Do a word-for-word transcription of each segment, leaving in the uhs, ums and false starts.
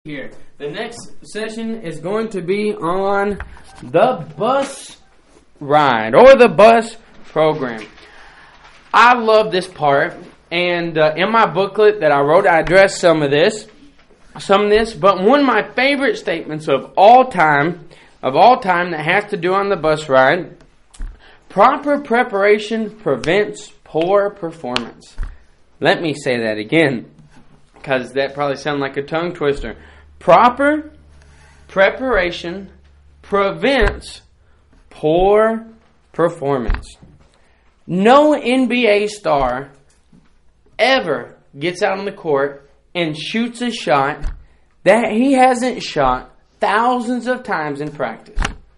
Here. The next session is going to be on the bus ride or the bus program. I love this part, and uh, in my booklet that I wrote, I addressed some of this, some of this. But one of my favorite statements of all time, of all time, that has to do on the bus ride: proper preparation prevents poor performance. Let me say that again, because that probably sounds like a tongue twister. Proper preparation prevents poor performance. No N B A star ever gets out on the court and shoots a shot that he hasn't shot thousands of times in practice.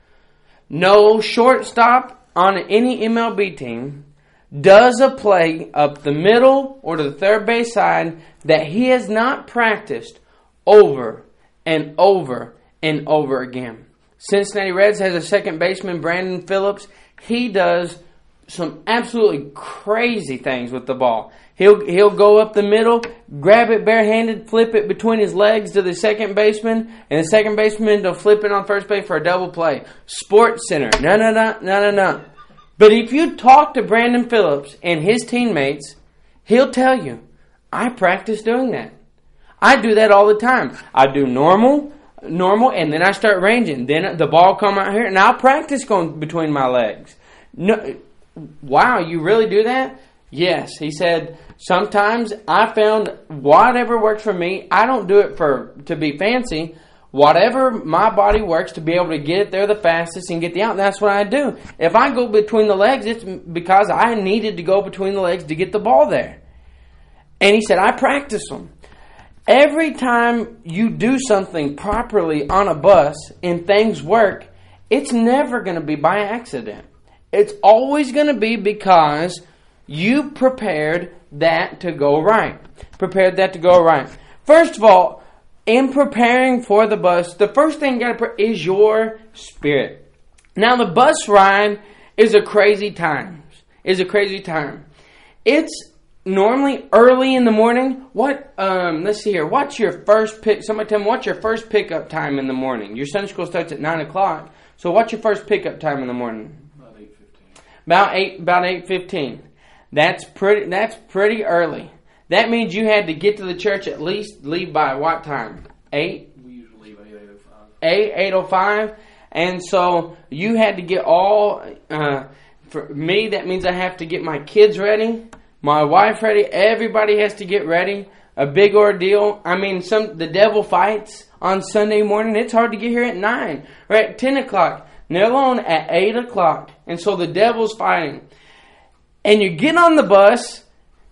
No shortstop on any M L B team does a play up the middle or to the third base side that he has not practiced over and over and over again. Cincinnati Reds has a second baseman, Brandon Phillips. He does some absolutely crazy things with the ball. He'll he'll go up the middle, grab it barehanded, flip it between his legs to the second baseman, and the second baseman will flip it on first base for a double play. Sports Center, no, no, no, no, no, no. But if you talk to Brandon Phillips and his teammates, he'll tell you, I practice doing that. I do that all the time. I do normal, normal, and then I start ranging. Then the ball come out here, and I'll practice going between my legs. No, wow, you really do that? Yes. He said, sometimes I found whatever works for me. I don't do it for to be fancy. Whatever my body works to be able to get it there the fastest and get the out, that's what I do. If I go between the legs, it's because I needed to go between the legs to get the ball there. And he said, I practice them. Every time you do something properly on a bus and things work, it's never going to be by accident. It's always going to be because you prepared that to go right. Prepared that to go right. First of all, in preparing for the bus, the first thing you got to prepare is your spirit. Now, the bus ride is a crazy time. Is a crazy time. It's normally early in the morning. What? Um, let's see here. What's your first pick? Somebody tell me, what's your first pickup time in the morning? Your Sunday school starts at nine o'clock. So what's your first pickup time in the morning? About eight fifteen. About eight. About eight fifteen. That's pretty. That's pretty early. That means you had to get to the church at least leave by what time? Eight. We usually leave at eight oh five. Eight. Eight oh five. And so you had to get all. Uh, for me, that means I have to get my kids ready. My wife ready. Everybody has to get ready. A big ordeal. I mean, some the devil fights on Sunday morning. It's hard to get here at nine or at ten o'clock. Let alone at eight o'clock. And so the devil's fighting. And you get on the bus,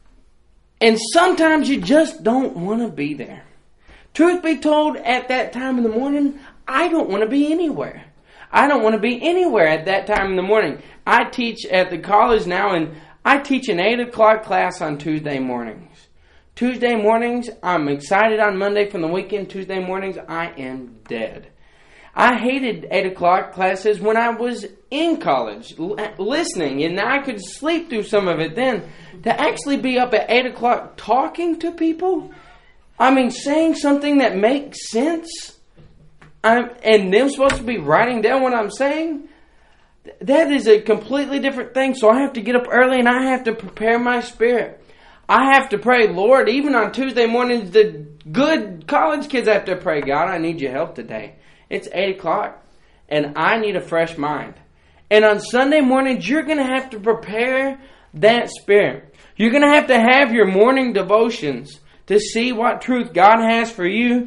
and sometimes you just don't want to be there. Truth be told, at that time in the morning, I don't want to be anywhere. I don't want to be anywhere at that time in the morning. I teach at the college now, and I teach an eight o'clock class on Tuesday mornings. Tuesday mornings, I'm excited on Monday from the weekend. Tuesday mornings, I am dead. I hated eight o'clock classes when I was in college, l- listening, and I could sleep through some of it then. To actually be up at eight o'clock talking to people, I mean, saying something that makes sense, I'm, and them supposed to be writing down what I'm saying, that is a completely different thing. So I have to get up early and I have to prepare my spirit. I have to pray, Lord, even on Tuesday mornings, the good college kids have to pray, God, I need your help today. It's eight o'clock and I need a fresh mind. And on Sunday mornings, you're going to have to prepare that spirit. You're going to have to have your morning devotions to see what truth God has for you.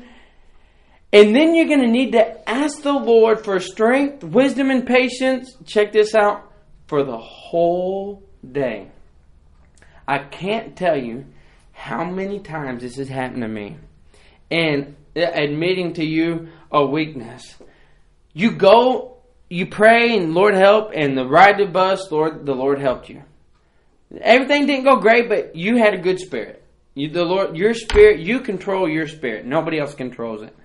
And then you're going to need to ask the Lord for strength, wisdom, and patience. Check this out. For the whole day. I can't tell you how many times this has happened to me. And admitting to you a weakness. You go, you pray, and Lord help, and the ride the bus, Lord, the Lord helped you. Everything didn't go great, but you had a good spirit. You, the Lord, your spirit, you control your spirit. Nobody else controls it.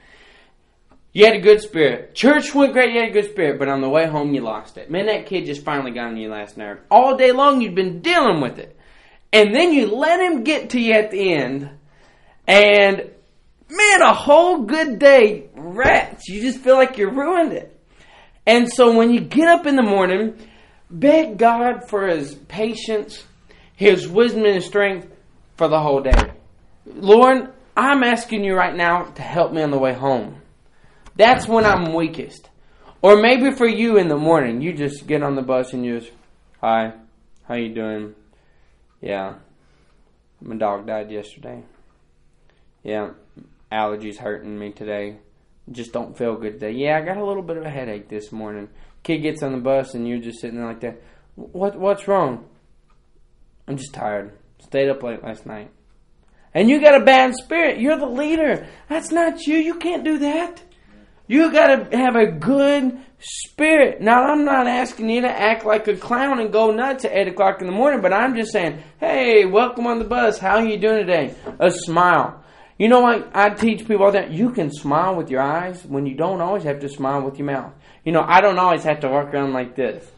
You had a good spirit. Church went great, you had a good spirit, but on the way home you lost it. Man, that kid just finally got on your last nerve. All day long you'd been dealing with it. And then you let him get to you at the end, and man, a whole good day wrecked. You just feel like you ruined it. And so when you get up in the morning, beg God for His patience, His wisdom and strength for the whole day. Lord, I'm asking you right now to help me on the way home. That's when I'm weakest. Or maybe for you in the morning, you just get on the bus and you just, hi, how you doing? Yeah, my dog died yesterday. Yeah, allergies hurting me today. Just don't feel good today. Yeah, I got a little bit of a headache this morning. Kid gets on the bus and you're just sitting there like that. What? What's wrong? I'm just tired. Stayed up late last night. And you got a bad spirit. You're the leader. That's not you. You can't do that. You got to have a good spirit. Now, I'm not asking you to act like a clown and go nuts at eight o'clock in the morning, but I'm just saying, hey, welcome on the bus. How are you doing today? A smile. You know what? I teach people all that. You can smile with your eyes when you don't always have to smile with your mouth. You know, I don't always have to walk around like this.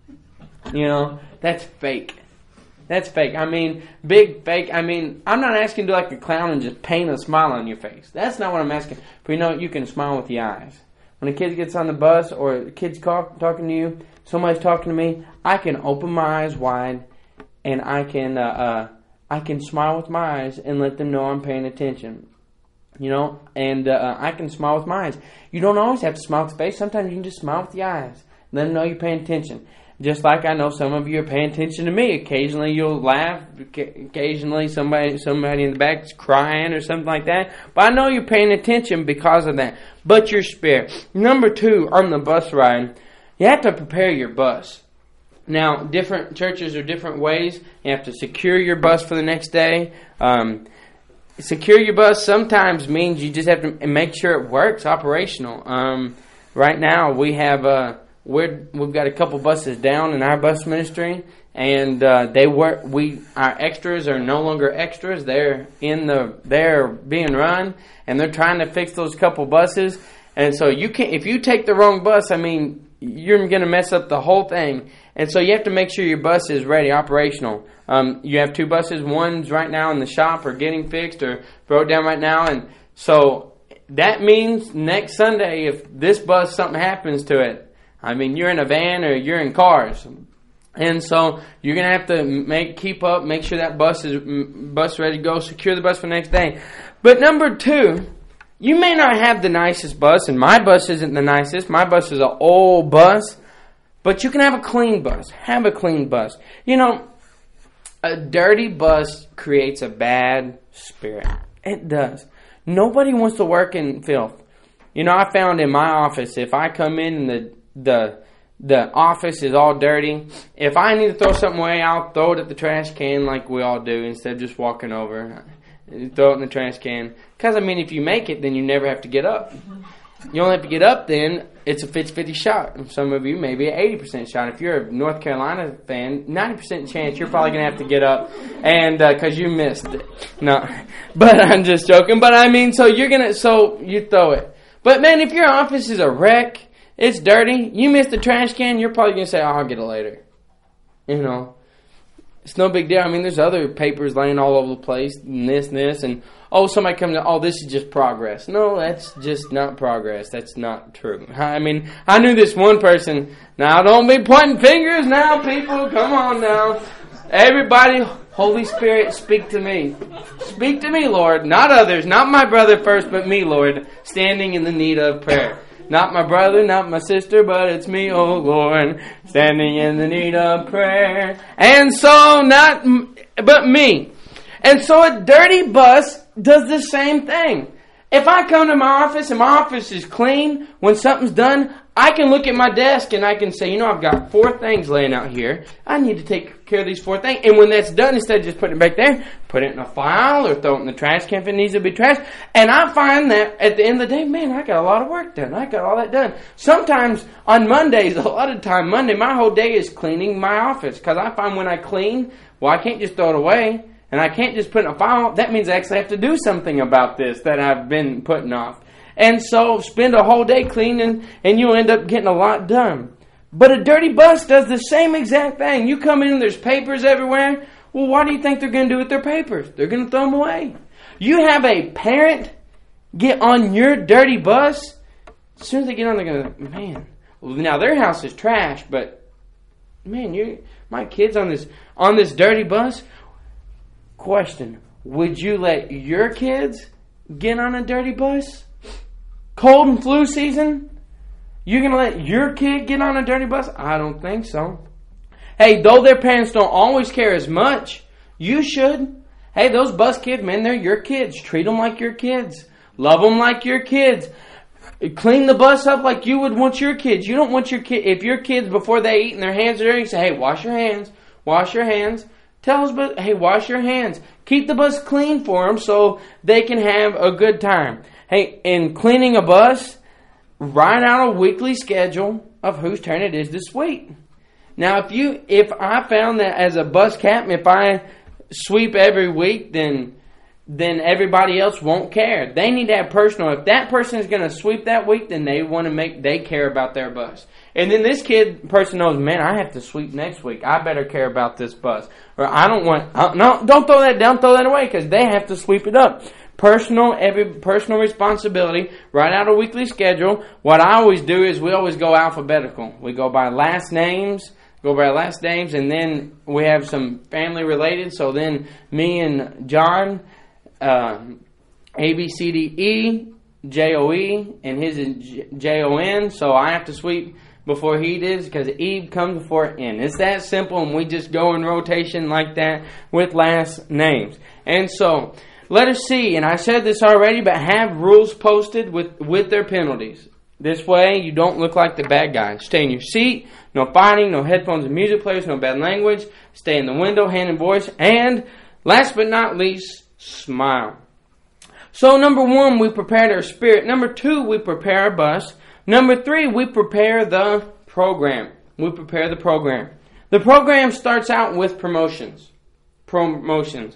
You know, that's fake. That's fake. I mean, big fake. I mean, I'm not asking you to do like a clown and just paint a smile on your face. That's not what I'm asking. But you know, you can smile with your eyes. When a kid gets on the bus or a kid's talk, talking to you, somebody's talking to me, I can open my eyes wide and I can uh, uh, I can smile with my eyes and let them know I'm paying attention. You know, and uh, I can smile with my eyes. You don't always have to smile with the face. Sometimes you can just smile with your eyes. Let them know you're paying attention. Just like I know some of you are paying attention to me. Occasionally you'll laugh. Occasionally somebody somebody in the back is crying or something like that. But I know you're paying attention because of that. But your spirit. Number two, on the bus ride, you have to prepare your bus. Now, different churches are different ways. You have to secure your bus for the next day. Um, secure your bus sometimes means you just have to make sure it works, operational. Um, right now, we have uh, we're, we've got a couple buses down in our bus ministry, and uh, they work. We our extras are no longer extras. They're in the they're being run, and they're trying to fix those couple buses. And so you can't if you take the wrong bus. I mean, you're going to mess up the whole thing. And so you have to make sure your bus is ready, operational. Um, you have two buses. One's right now in the shop or getting fixed or broke down right now. And so that means next Sunday, if this bus, something happens to it, I mean, you're in a van or you're in cars. And so you're going to have to make keep up, make sure that bus is bus ready to go, secure the bus for the next day. But number two, you may not have the nicest bus, and my bus isn't the nicest. My bus is an old bus. But you can have a clean bus. Have a clean bus. You know, a dirty bus creates a bad spirit. It does. Nobody wants to work in filth. You know, I found in my office, if I come in and the the the office is all dirty, if I need to throw something away, I'll throw it at the trash can like we all do instead of just walking over. Throw it in the trash can. Because, I mean, if you make it, then you never have to get up. You only have to get up then, it's a fifty-fifty shot. Some of you, maybe an eighty percent shot. If you're a North Carolina fan, ninety percent chance you're probably going to have to get up and because uh, you missed it. No, but I'm just joking. But I mean, so you're going to, so you throw it. But man, if your office is a wreck, it's dirty, you missed the trash can, you're probably going to say, oh, I'll get it later. You know, it's no big deal. I mean, there's other papers laying all over the place, and this and this, and oh, somebody comes to, oh, this is just progress. No, that's just not progress. That's not true. I mean, I knew this one person. Now, don't be pointing fingers now, people. Come on now. Everybody, Holy Spirit, speak to me. Speak to me, Lord. Not others. Not my brother first, but me, Lord, standing in the need of prayer. Not my brother, not my sister, but it's me, oh Lord, standing in the need of prayer. And so, not, but me. And so a dirty bus does the same thing. If I come to my office and my office is clean, when something's done, I can look at my desk and I can say, you know, I've got four things laying out here. I need to take care of these four things. And when that's done, instead of just putting it back there, put it in a file or throw it in the trash can if it needs to be trashed. And I find that at the end of the day, man, I got a lot of work done. I got all that done. Sometimes on Mondays, a lot of time, Monday, my whole day is cleaning my office. Because I find when I clean, well, I can't just throw it away. And I can't just put it in a file. That means I actually have to do something about this that I've been putting off. And so spend a whole day cleaning and you'll end up getting a lot done. But a dirty bus does the same exact thing. You come in and there's papers everywhere. Well, what do you think they're going to do with their papers? They're going to throw them away. You have a parent get on your dirty bus, as soon as they get on, they're going to, man, well, now their house is trash, but, man, you, my kid's on this on this dirty bus. Question, would you let your kids get on a dirty bus? Cold and flu season? You're going to let your kid get on a dirty bus? I don't think so. Hey, though their parents don't always care as much, you should. Hey, those bus kids, man, they're your kids. Treat them like your kids. Love them like your kids. Clean the bus up like you would want your kids. You don't want your kid, if your kids, before they eat and their hands are dirty, say, hey, wash your hands. Wash your hands. Tell us, but hey, wash your hands. Keep the bus clean for them so they can have a good time. Hey, in cleaning a bus, write out a weekly schedule of whose turn it is to sweep. Now, if you, if I found that as a bus captain, if I sweep every week, then then everybody else won't care. They need to have personal. If that person is going to sweep that week, then they want to make, they care about their bus. And then this kid person knows, man, I have to sweep next week. I better care about this bus. Or I don't want, uh, no, don't throw that down, throw that away, because they have to sweep it up. Personal, every personal responsibility. Write out a weekly schedule. What I always do is we always go alphabetical. We go by last names, go by last names, and then we have some family related. So then me and John, uh, A, B, C, D, E, J, O, E, and his is J, O, N. So I have to sweep before he does, because E comes before N. It's that simple, and we just go in rotation like that with last names. And so, let us see, and I said this already, but have rules posted with, with their penalties. This way, you don't look like the bad guy. Stay in your seat, no fighting, no headphones and music players, no bad language. Stay in the window, hand and voice, and last but not least, smile. So, number one, we prepared our spirit. Number two, we prepare our bus. Number three, we prepare the program. We prepare the program. The program starts out with promotions. Promotions.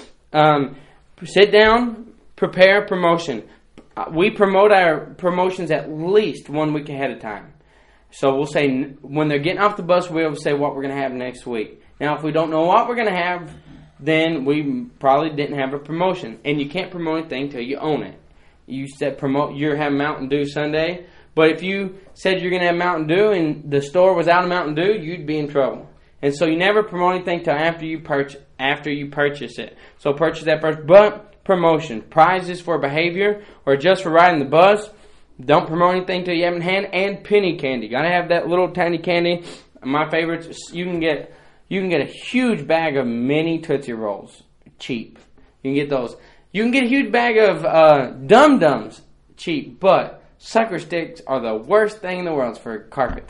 Um, sit down, prepare a promotion. We promote our promotions at least one week ahead of time. So we'll say, when they're getting off the bus, we'll say what we're going to have next week. Now, if we don't know what we're going to have, then we probably didn't have a promotion. And you can't promote anything until you own it. You said promote, you're having Mountain Dew Sunday. But if you said you're going to have Mountain Dew and the store was out of Mountain Dew, you'd be in trouble. And so you never promote anything till after you purchase after you purchase it. So purchase that first. But promotion, prizes for behavior or just for riding the bus. Don't promote anything till you have in hand. And penny candy, gotta have that little tiny candy. My favorites. You can get you can get a huge bag of mini Tootsie Rolls, cheap. You can get those. You can get a huge bag of uh, Dum Dums, cheap. But sucker sticks are the worst thing in the world for carpet.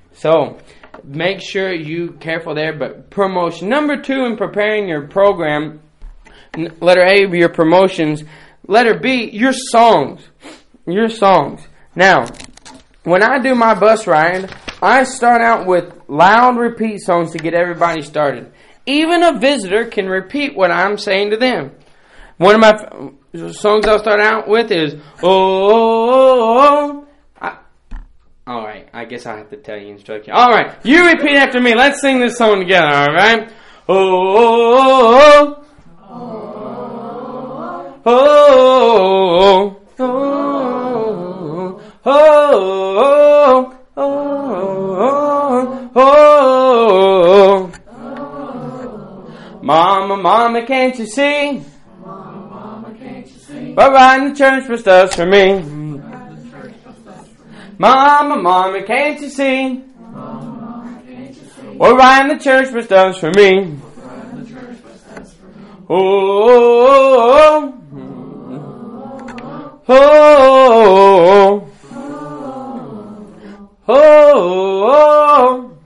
So make sure you careful there. But promotion. Number two, in preparing your program, letter A, your promotions. Letter B, your songs. Your songs. Now, when I do my bus ride, I start out with loud repeat songs to get everybody started. Even a visitor can repeat what I'm saying to them. One of my f- songs I'll start out with is, oh, oh, oh, oh. I, all right, I guess I have to tell you instruction. All right, you repeat after me. Let's sing this song together, all right? Oh, oh, oh, oh, oh, oh, oh, oh, oh, oh, oh. Mama, mama, can't you see? But riding the church bus does for me. Mama, mama, can't you see? What riding the church bus does for me? Oh, oh, oh, oh, oh,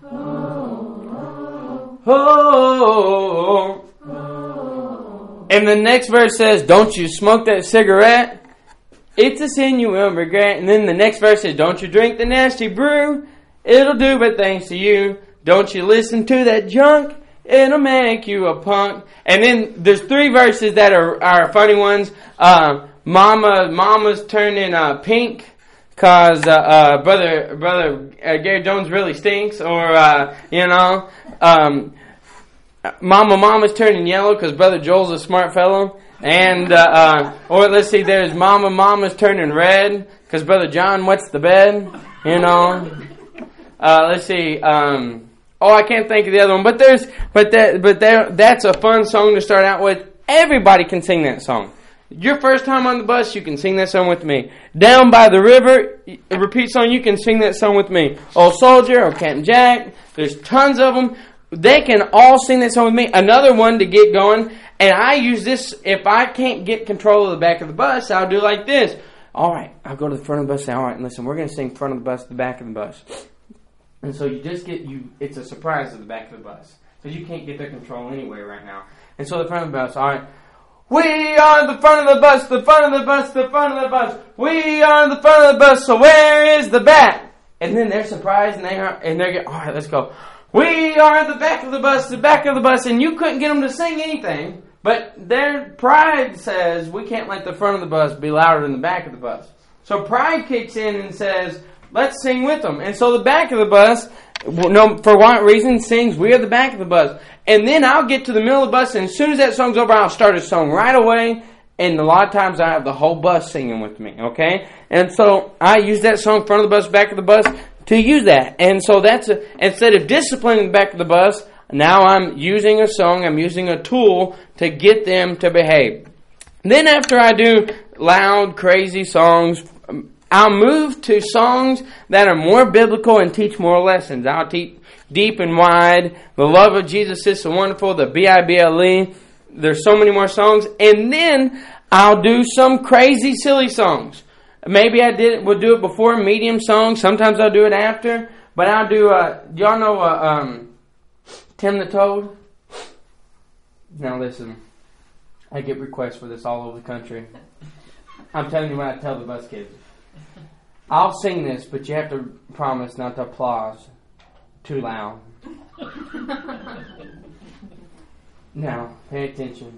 oh, oh. And the next verse says, don't you smoke that cigarette? It's a sin you will regret. And then the next verse says, don't you drink the nasty brew? It'll do bad things to you. Don't you listen to that junk? It'll make you a punk. And then there's three verses that are, are funny ones. Uh, Mama, Mama's turning uh, pink because uh, uh, brother, brother uh, Gary Jones really stinks. Or uh, you know. Um, Mama, Mama's turning yellow because Brother Joel's a smart fellow. And, uh, uh, or let's see, there's Mama, Mama's turning red, because Brother John wets the bed, you know. Uh, let's see, um, oh, I can't think of the other one, but there's, but that, but there, that's a fun song to start out with. Everybody can sing that song. Your first time on the bus, you can sing that song with me. Down by the river, a repeat song, you can sing that song with me. Old Soldier or Captain Jack, there's tons of them. They can all sing that song with me. Another one to get going, and I use this, if I can't get control of the back of the bus, I'll do like this. All right, I'll go to the front of the bus and say, all right, listen, we're going to sing front of the bus, the back of the bus. And so you just get, you. it's a surprise at the back of the bus. Because you can't get their control anyway right now. And so the front of the bus, all right. We are the front of the bus, the front of the bus, the front of the bus. We are the front of the bus, so where is the back? And then they're surprised and they are, and they're getting, all right, let's go. We are the back of the bus, the back of the bus, and you couldn't get them to sing anything, but their pride says we can't let the front of the bus be louder than the back of the bus. So pride kicks in and says, let's sing with them. And so the back of the bus, no, for what reason, sings, we are the back of the bus. And then I'll get to the middle of the bus, and as soon as that song's over, I'll start a song right away. And a lot of times I have the whole bus singing with me, okay? And so I use that song, front of the bus, back of the bus, to use that. And so that's, a, instead of disciplining the back of the bus, now I'm using a song, I'm using a tool to get them to behave. Then after I do loud, crazy songs, I'll move to songs that are more biblical and teach more lessons. I'll teach Deep and Wide, The Love of Jesus is So Wonderful, the B I B L E. There's so many more songs. And then I'll do some crazy, silly songs. Maybe I did would do it before, medium songs. Sometimes I'll do it after. But I'll do, uh, do y'all know uh, um, Tim the Toad? Now listen, I get requests for this all over the country. I'm telling you what I tell the bus kids. I'll sing this, but you have to promise not to applause too loud. Now, pay attention.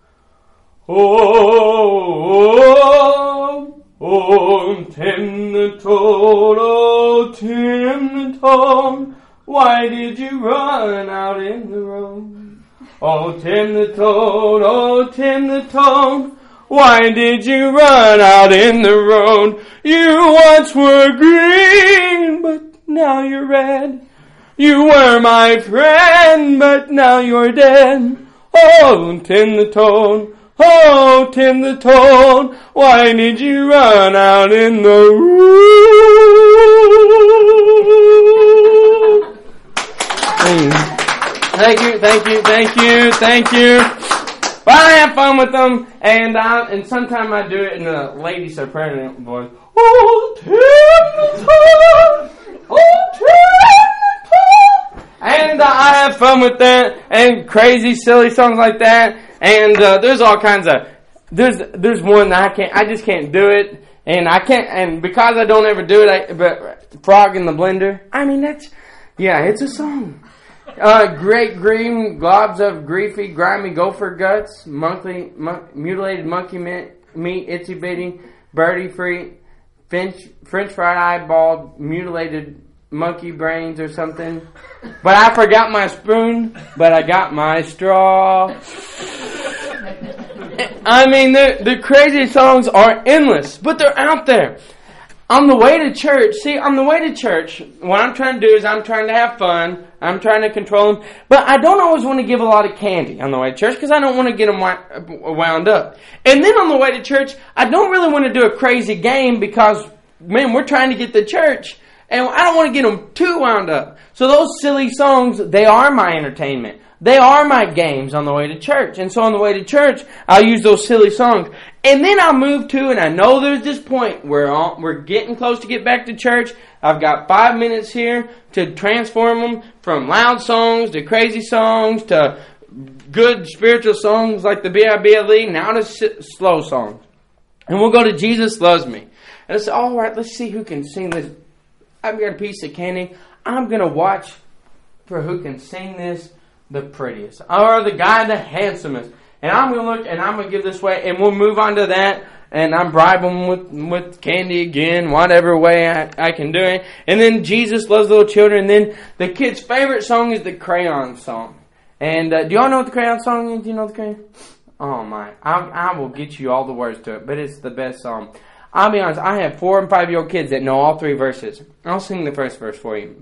Oh, oh, oh, Tim the Toad, oh, Tim the Toad, why did you run out in the road? Oh, Tim the Toad, oh, Tim the Toad, why did you run out in the road? You once were green, but now you're red. You were my friend, but now you're dead. Oh, Tim the Toad, oh, Tim the Toad, why did you run out in the road? Thank you, thank you, thank you, thank you. But I have fun with them, and I, and sometimes I do it in a lady soprano voice. Oh, Tim the Toad, oh, Tim the Toad. And uh, I have fun with that, and crazy, silly songs like that. And uh, there's all kinds of, there's there's one that I can't, I just can't do it, and I can't, and because I don't ever do it, I, but Frog in the Blender. I mean that's, yeah, it's a song. Uh, great green globs of griefy, grimy gopher guts, monkey, mon- mutilated monkey meat, meat, itsy bitty, birdie free, French, French fried eyeball, mutilated monkey brains or something. But I forgot my spoon, but I got my straw. I mean, the the crazy songs are endless, but they're out there. On the way to church, see, on the way to church, what I'm trying to do is I'm trying to have fun. I'm trying to control them. But I don't always want to give a lot of candy on the way to church because I don't want to get them wound up. And then on the way to church, I don't really want to do a crazy game because, man, we're trying to get to church. And I don't want to get them too wound up. So those silly songs, they are my entertainment. They are my games on the way to church. And so on the way to church, I'll use those silly songs. And then I'll move to, and I know there's this point where all, we're getting close to get back to church. I've got five minutes here to transform them from loud songs to crazy songs to good spiritual songs like the B I B L E, now to s- slow songs. And we'll go to Jesus Loves Me. And I say, all right, let's see who can sing this. I've got a piece of candy. I'm going to watch for who can sing this the prettiest, or the guy the handsomest. And I'm going to look, and I'm going to give this way, and we'll move on to that, and I'm bribe them with, with candy again, whatever way I, I can do it. And then Jesus Loves Little Children, and then the kid's favorite song is the Crayon song. And uh, do y'all know what the Crayon song is? Do you know the Crayon? Oh my, I, I will get you all the words to it, but it's the best song. I'll be honest, I have four and five year old kids that know all three verses. I'll sing the first verse for you.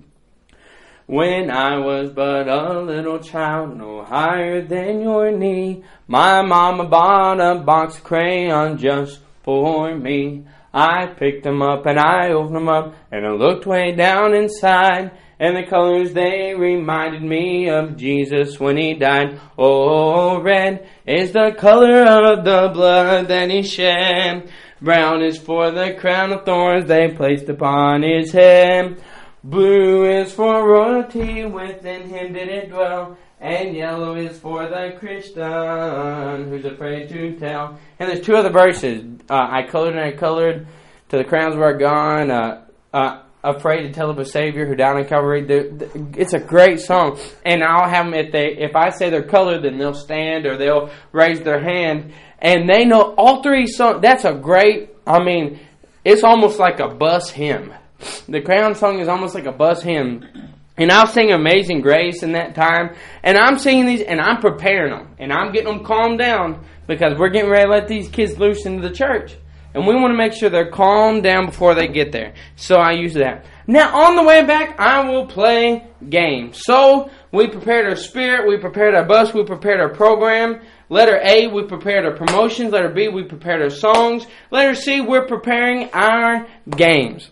When I was but a little child, no higher than your knee, my mama bought a box of crayons just for me. I picked them up and I opened them up and I looked way down inside, and the colors they reminded me of Jesus when he died. Oh, red is the color of the blood that he shed. Brown is for the crown of thorns they placed upon his head. Blue is for royalty, within him did it dwell. And yellow is for the Christian who's afraid to tell. And there's two other verses. Uh, I colored and I colored till the crowns were gone. Uh, uh, afraid to tell of a Savior who died on Calvary. It's a great song. And I'll have them, if they, if I say they're colored, then they'll stand or they'll raise their hand. And they know all three songs. That's a great, I mean, it's almost like a bus hymn. The Crown song is almost like a bus hymn. And I'll sing Amazing Grace in that time. And I'm singing these and I'm preparing them. And I'm getting them calmed down because we're getting ready to let these kids loose into the church. And we want to make sure they're calmed down before they get there. So I use that. Now on the way back, I will play games. So we prepared our spirit. We prepared our bus. We prepared our program. Letter A, we prepared our promotions. Letter B, we prepared our songs. Letter C, we're preparing our games.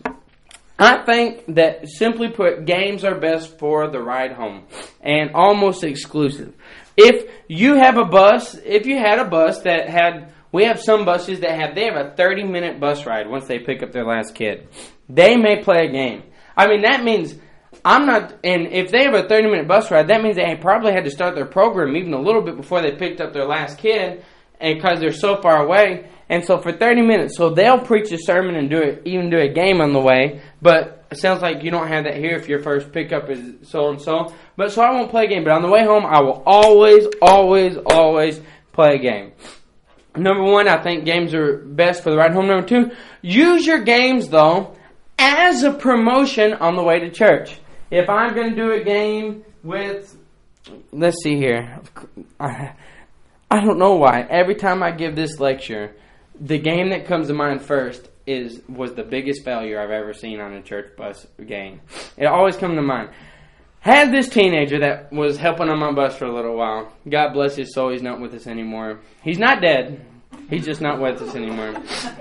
I think that, simply put, games are best for the ride home and almost exclusive. If you have a bus, if you had a bus that had, we have some buses that have, they have a thirty minute bus ride once they pick up their last kid. They may play a game. I mean, that means I'm not, and if they have a thirty minute bus ride, that means they probably had to start their program even a little bit before they picked up their last kid, and because they're so far away. And so for thirty minutes, so they'll preach a sermon and do it, even do a game on the way. But it sounds like you don't have that here if your first pickup is so and so. But so I won't play a game. But on the way home, I will always, always, always play a game. Number one, I think games are best for the ride home. Number two, use your games though as a promotion on the way to church. If I'm going to do a game with, let's see here. I, I don't know why. Every time I give this lecture, the game that comes to mind first is was the biggest failure I've ever seen on a church bus game. It always comes to mind. Had this teenager that was helping on my bus for a little while. God bless his soul, he's not with us anymore. He's not dead. He's just not with us anymore.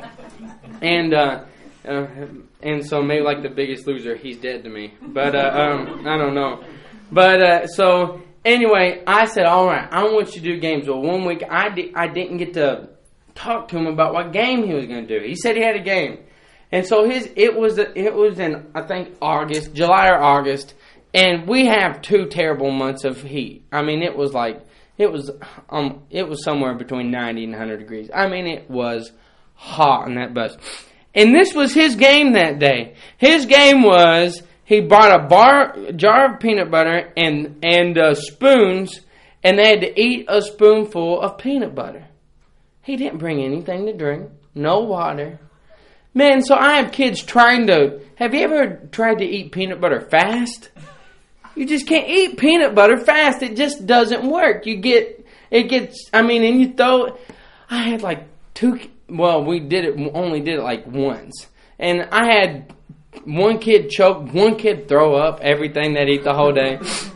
And uh, uh, and so maybe like the Biggest Loser, he's dead to me. But uh, um, I don't know. But uh, so anyway, I said, all right, I want you to do games. Well, one week I di- I didn't get to talk to him about what game he was going to do. He said he had a game, and so his it was it was in I think August, July or August, and we have two terrible months of heat. I mean, it was like it was um it was somewhere between ninety and one hundred degrees. I mean, it was hot on that bus, and this was his game that day. His game was he bought a bar jar of peanut butter and and uh, spoons, and they had to eat a spoonful of peanut butter. He didn't bring anything to drink. No water. Man, so I have kids trying to... Have you ever tried to eat peanut butter fast? You just can't eat peanut butter fast. It just doesn't work. You get... It gets... I mean, and you throw... I had like two... Well, we did it... Only did it like once. And I had one kid choke, one kid throw up everything that ate the whole day.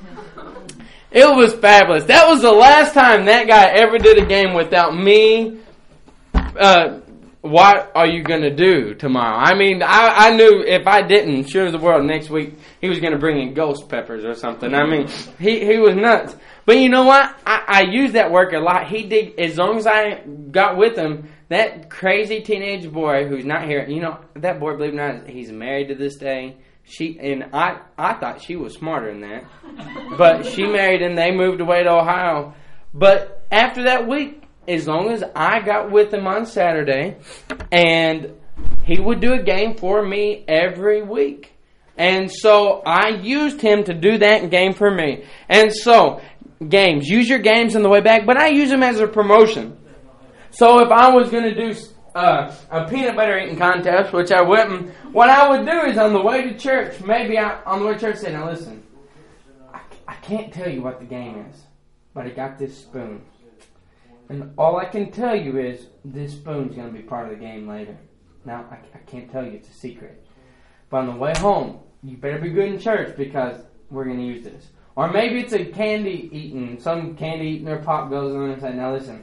It was fabulous. That was the last time that guy ever did a game without me. Uh, what are you going to do tomorrow? I mean, I, I knew if I didn't, sure as the world, next week he was going to bring in ghost peppers or something. I mean, he, he was nuts. But you know what? I, I used that work a lot. He did, as long as I got with him, that crazy teenage boy who's not here, you know, that boy, believe it or not, he's married to this day. She and I, I thought she was smarter than that. But she married and they moved away to Ohio. But after that week, as long as I got with him on Saturday, and he would do a game for me every week. And so I used him to do that game for me. And so, games. Use your games on the way back, but I use them as a promotion. So if I was going to do uh, a peanut butter eating contest, which I wouldn't, what I would do is on the way to church, maybe I, on the way to church, say, now listen, I, I can't tell you what the game is, but I got this spoon. And all I can tell you is this spoon's going to be part of the game later. Now, I, I can't tell you. It's a secret. But on the way home, you better be good in church because we're going to use this. Or maybe it's a candy eating, some candy eating or pop goes on and say, now listen,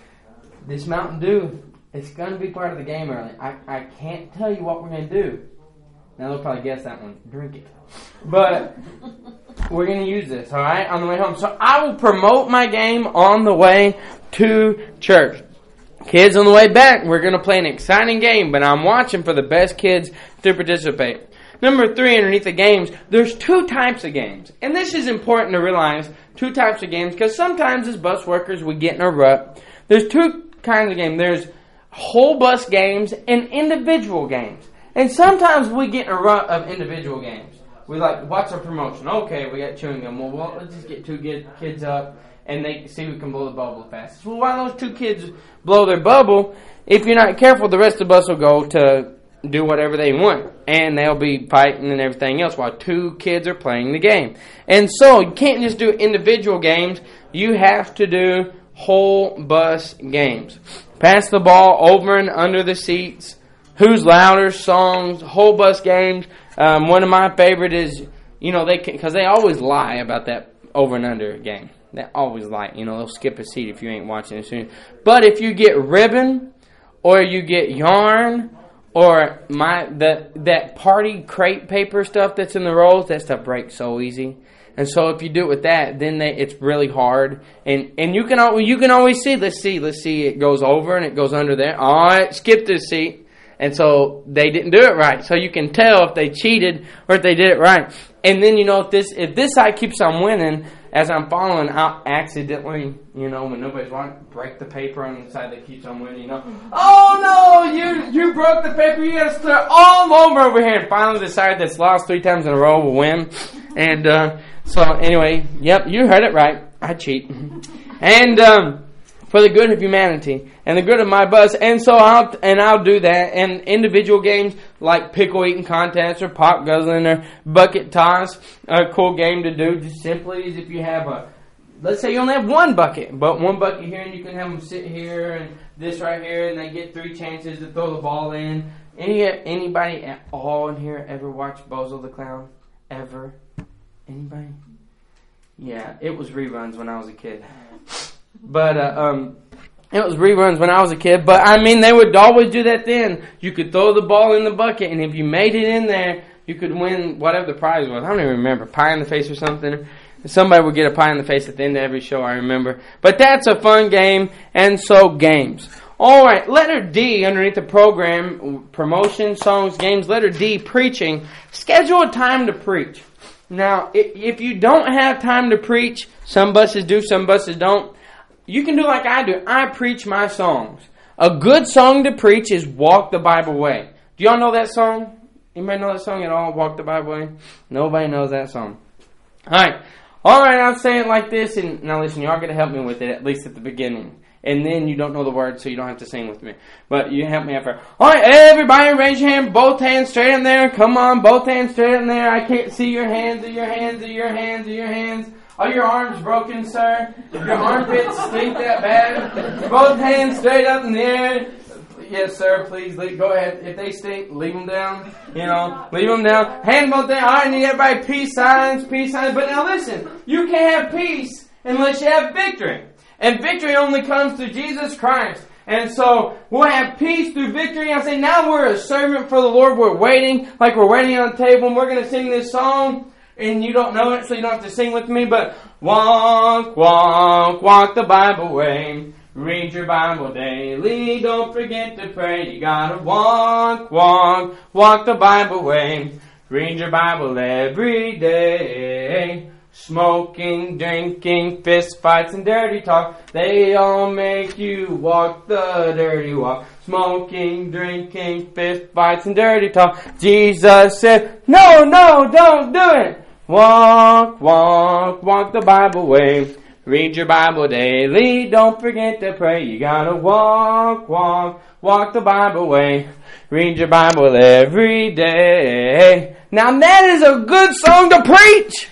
this Mountain Dew, it's going to be part of the game early. I, I can't tell you what we're going to do. Now they'll probably guess that one. Drink it. But we're going to use this, all right, on the way home. So I will promote my game on the way to church. Kids, on the way back, we're going to play an exciting game, but I'm watching for the best kids to participate. Number three, underneath the games, there's two types of games. And this is important to realize, two types of games, because sometimes as bus workers we get in a rut. There's two kinds of games. There's whole bus games and individual games. And sometimes we get in a rut of individual games. We like, what's our promotion? Okay, we got chewing gum. Well, well let's just get two kids up and they see who can blow the bubble the fastest. Well, why don't those two kids blow their bubble? If you're not careful, the rest of the bus will go to do whatever they want. And they'll be fighting and everything else while two kids are playing the game. And so, you can't just do individual games. You have to do whole bus games. Pass the ball over and under the seats. Who's louder, songs, whole bus games. Um, one of my favorite is, you know, they can, because they always lie about that over and under game. They always lie. You know, they'll skip a seat if you ain't watching it soon. But if you get ribbon, or you get yarn, or my the that party crepe paper stuff that's in the rolls, that stuff breaks so easy. And so if you do it with that, then they, it's really hard. And and you can al- you can always see. Let's see. Let's see. It goes over and it goes under there. All right, skipped this seat. And so they didn't do it right. So you can tell if they cheated or if they did it right. And then, you know, if this if this side keeps on winning, as I'm following, I'll accidentally, you know, when nobody's watching, break the paper on the side that keeps on winning, you know. Oh, no, you you broke the paper. You got to start all over over here. And finally the side that's lost three times in a row will win. And uh, so, anyway, yep, you heard it right. I cheat. And um, for the good of humanity and the good of my bus. And so I'll and I'll do that. And individual games like pickle eating contests or pop guzzling or bucket toss, a cool game to do just simply is if you have a, let's say you only have one bucket, but one bucket here and you can have them sit here and this right here and they get three chances to throw the ball in. Any Anybody at all in here ever watched Bozo the Clown? Ever? Anybody? Yeah, it was reruns when I was a kid. But, uh, um, it was reruns when I was a kid. But, I mean, they would always do that then. You could throw the ball in the bucket, and if you made it in there, you could win whatever the prize was. I don't even remember. Pie in the face or something. Somebody would get a pie in the face at the end of every show, I remember. But that's a fun game, and so games. All right, letter D underneath the program, promotion, songs, games. Letter D, preaching. Schedule a time to preach. Now, if you don't have time to preach, some buses do, some buses don't. You can do like I do. I preach my songs. A good song to preach is Walk the Bible Way. Do y'all know that song? Anybody know that song at all? Walk the Bible Way? Nobody knows that song. Alright. Alright, I'll say it like this. And now listen, y'all got to help me with it, at least at the beginning. And then you don't know the words, so you don't have to sing with me. But you help me after. Alright, everybody raise your hand. Both hands straight in there. Come on, both hands straight in there. I can't see your hands or your hands or your hands or your hands. Are your arms broken, sir? Your armpits stink that bad? Both hands straight up in the air. Yes, sir, please, leave, go ahead. If they stink, leave them down. You know, leave them down. Hand both down. All right, need everybody peace signs, peace signs. But now listen, you can't have peace unless you have victory. And victory only comes through Jesus Christ. And so we'll have peace through victory. I say now we're a servant for the Lord. We're waiting, like we're waiting on the table. And we're going to sing this song. And you don't know it, so you don't have to sing with me. But walk, walk, walk the Bible way. Read your Bible daily. Don't forget to pray. You gotta walk, walk, walk the Bible way. Read your Bible every day. Smoking, drinking, fist fights, and dirty talk. They all make you walk the dirty walk. Smoking, drinking, fist fights, and dirty talk. Jesus said, no, no, don't do it. Walk, walk, walk the Bible way. Read your Bible daily. Don't forget to pray. You gotta walk, walk, walk the Bible way. Read your Bible every day. Now that is a good song to preach.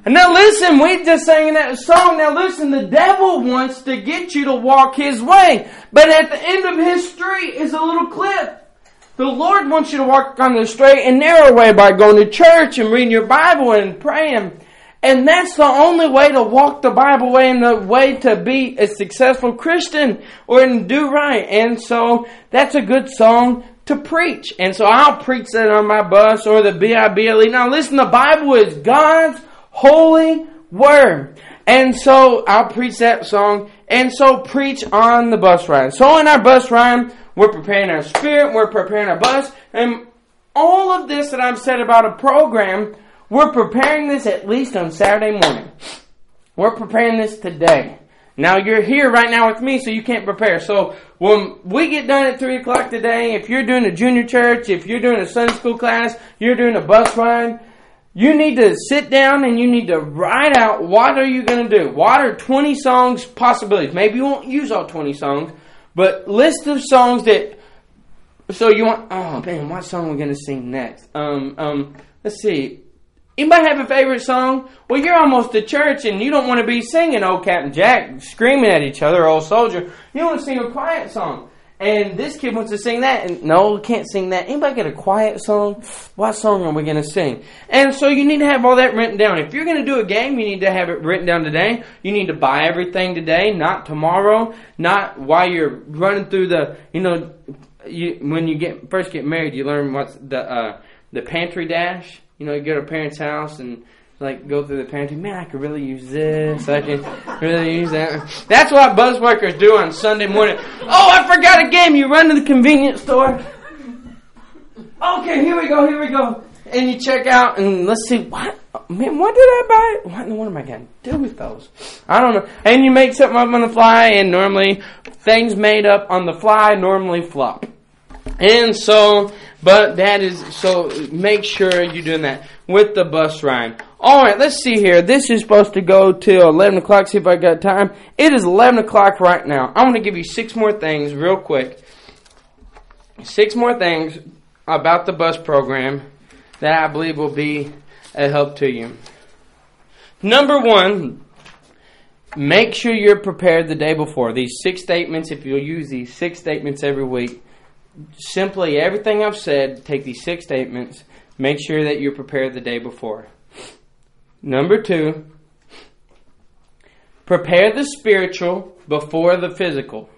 Now listen, we just sang that song. Now listen, the devil wants to get you to walk his way. But at the end of his street is a little cliff. The Lord wants you to walk on the straight and narrow way by going to church and reading your Bible and praying. And that's the only way to walk the Bible way and the way to be a successful Christian or to do right. And so that's a good song to preach. And so I'll preach that on my bus or the B I B L E. Now listen, the Bible is God's holy word. And so I'll preach that song. And so preach on the bus ride. So in our bus ride, we're preparing our spirit, we're preparing our bus. And all of this that I've said about a program, we're preparing this at least on Saturday morning. We're preparing this today. Now you're here right now with me, so you can't prepare. So when we get done at three o'clock today, if you're doing a junior church, if you're doing a Sunday school class, you're doing a bus ride, you need to sit down and you need to write out what are you going to do. What are twenty songs possibilities? Maybe you won't use all twenty songs, but list of songs that, so you want, oh man, what song are we going to sing next? Um, um, let's see. Anybody have a favorite song? Well, you're almost to church and you don't want to be singing Old Captain Jack, screaming at each other, Old Soldier. You want to sing a quiet song. And this kid wants to sing that. And no, can't sing that. Anybody got a quiet song? What song are we going to sing? And so you need to have all that written down. If you're going to do a game, you need to have it written down today. You need to buy everything today, not tomorrow. Not while you're running through the, you know, you, when you get first get married, you learn what's the uh, the pantry dash. You know, you go to a parent's house and, like, go through the pantry. Man, I could really use this. I can really use that. That's what bus workers do on Sunday morning. Oh, I forgot a game. You run to the convenience store. Okay, here we go, here we go. And you check out, and let's see, what? Man, what did I buy? What in the world am I going to do with those? I don't know. And you make something up on the fly, and normally things made up on the fly normally flop. And so, but that is, so make sure you're doing that with the bus ride. Alright, let's see here. This is supposed to go till eleven o'clock, see if I got time. It is eleven o'clock right now. I'm going to give you six more things real quick. Six more things about the bus program that I believe will be a help to you. Number one, make sure you're prepared the day before. These six statements, if you'll use these six statements every week, simply everything I've said, take these six statements, make sure that you're prepared the day before. Number two, prepare the spiritual before the physical.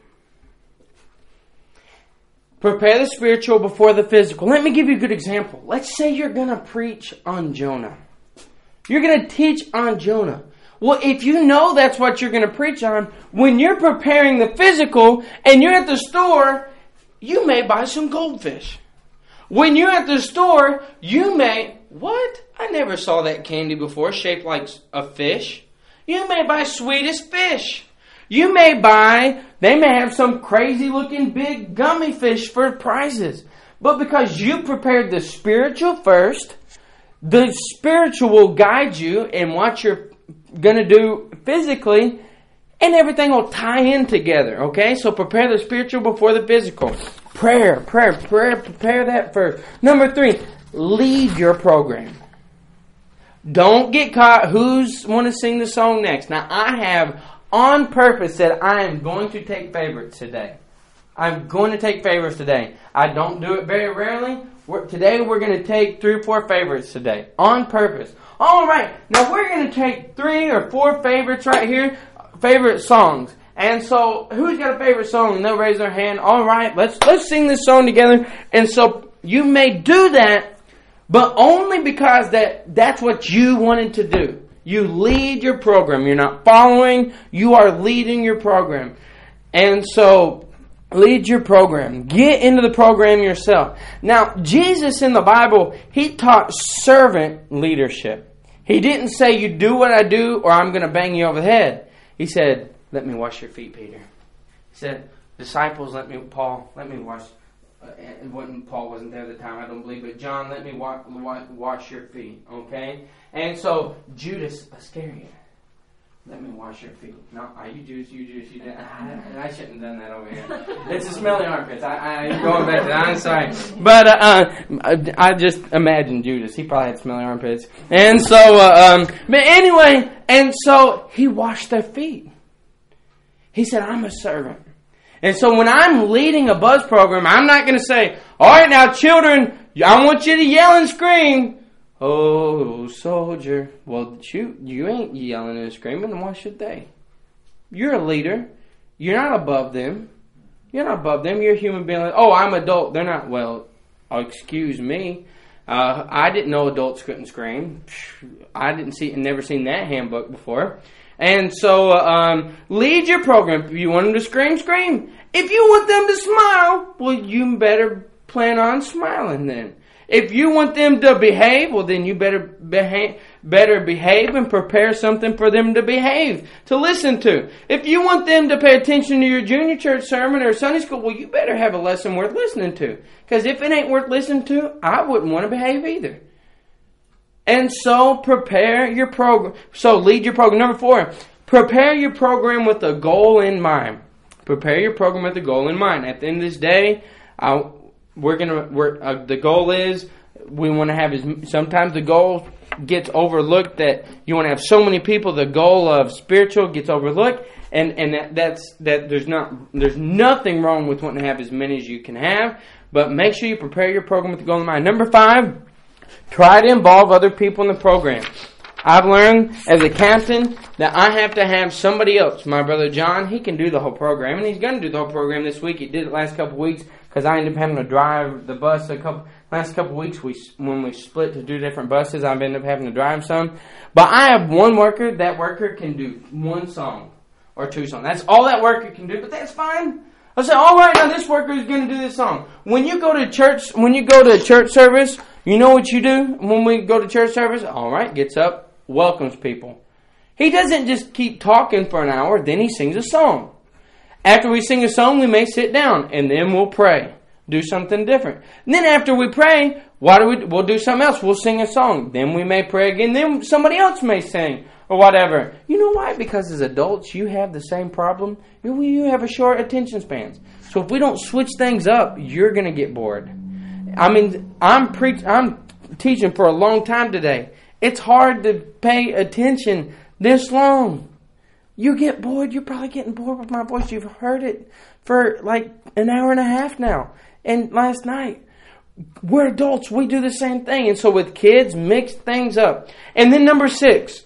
Prepare the spiritual before the physical. Let me give you a good example. Let's say you're going to preach on Jonah. You're going to teach on Jonah. Well, if you know that's what you're going to preach on, when you're preparing the physical and you're at the store, you may buy some goldfish. When you're at the store, you may, what? I never saw that candy before, shaped like a fish. You may buy sweetest fish. You may buy, they may have some crazy looking big gummy fish for prizes. But because you prepared the spiritual first, the spiritual will guide you in what you're going to do physically, and everything will tie in together, okay? So prepare the spiritual before the physical. Prayer, prayer, prayer, prepare that first. Number three, lead your program. Don't get caught who's want to sing the song next. Now, I have on purpose said I am going to take favorites today. I'm going to take favorites today. I don't do it very rarely. We're, today we're going to take three or four favorites today. On purpose. All right. Now we're going to take three or four favorites right here. Favorite songs. And so, who's got a favorite song? And they'll raise their hand. All right, let's let's sing this song together. And so, you may do that, but only because that that's what you wanted to do. You lead your program. You're not following. You are leading your program. And so, lead your program. Get into the program yourself. Now, Jesus in the Bible, He taught servant leadership. He didn't say, you do what I do or I'm going to bang you over the head. He said, let me wash your feet, Peter. He said, disciples, let me, Paul, let me wash. Uh, when Paul wasn't there at the time, I don't believe, but John, let me wa- wa- wash your feet, okay? And so, Judas Iscariot, let me wash your feet. No, I, you juice, you juice, you did. I, I shouldn't have done that over here. It's a smelly armpits. I, I, you're going back to that. I'm sorry. But uh, uh, I just imagine Judas. He probably had smelly armpits. And so, uh, um, but anyway, and so he washed their feet. He said, I'm a servant. And so when I'm leading a buzz program, I'm not going to say, all right, now, children, I want you to yell and scream. Oh, soldier. Well, shoot, you ain't yelling and screaming, and why should they? You're a leader. You're not above them. You're not above them. You're a human being. Like, oh, I'm adult. They're not. Well, excuse me. Uh, I didn't know adults couldn't scream. I didn't see, never seen that handbook before. And so, uh, um, lead your program. If you want them to scream, scream. If you want them to smile, well, you better plan on smiling then. If you want them to behave, well, then you better behave, better behave and prepare something for them to behave, to listen to. If you want them to pay attention to your junior church sermon or Sunday school, well, you better have a lesson worth listening to. Because if it ain't worth listening to, I wouldn't want to behave either. And so, prepare your program. So, lead your program. Number four, prepare your program with a goal in mind. Prepare your program with a goal in mind. At the end of this day, I We're gonna. We're uh, the goal is we want to have as. Sometimes the goal gets overlooked that you want to have so many people. The goal of spiritual gets overlooked, and and that, that's that. There's not. There's nothing wrong with wanting to have as many as you can have, but make sure you prepare your program with the goal in mind. Number five, try to involve other people in the program. I've learned as a captain that I have to have somebody else. My brother John, he can do the whole program, and he's going to do the whole program this week. He did it last couple of weeks. Because I ended up having to drive the bus a couple last couple of weeks. We when we split to do different buses, I've ended up having to drive some. But I have one worker. That worker can do one song or two songs. That's all that worker can do. But that's fine. I say, all right, now this worker is going to do this song. When you go to church, when you go to church service, you know what you do when we go to church service. All right, gets up, welcomes people. He doesn't just keep talking for an hour. Then he sings a song. After we sing a song, we may sit down, and then we'll pray. Do something different. And then after we pray, why do we, we'll do something else. We'll sing a song. Then we may pray again. Then somebody else may sing or whatever. You know why? Because as adults, you have the same problem. You, you have a short attention span. So if we don't switch things up, you're going to get bored. I mean, I'm preach, I'm teaching for a long time today. It's hard to pay attention this long. You get bored. You're probably getting bored with my voice. You've heard it for like an hour and a half now. And last night, we're adults. We do the same thing. And so with kids, mix things up. And then number six,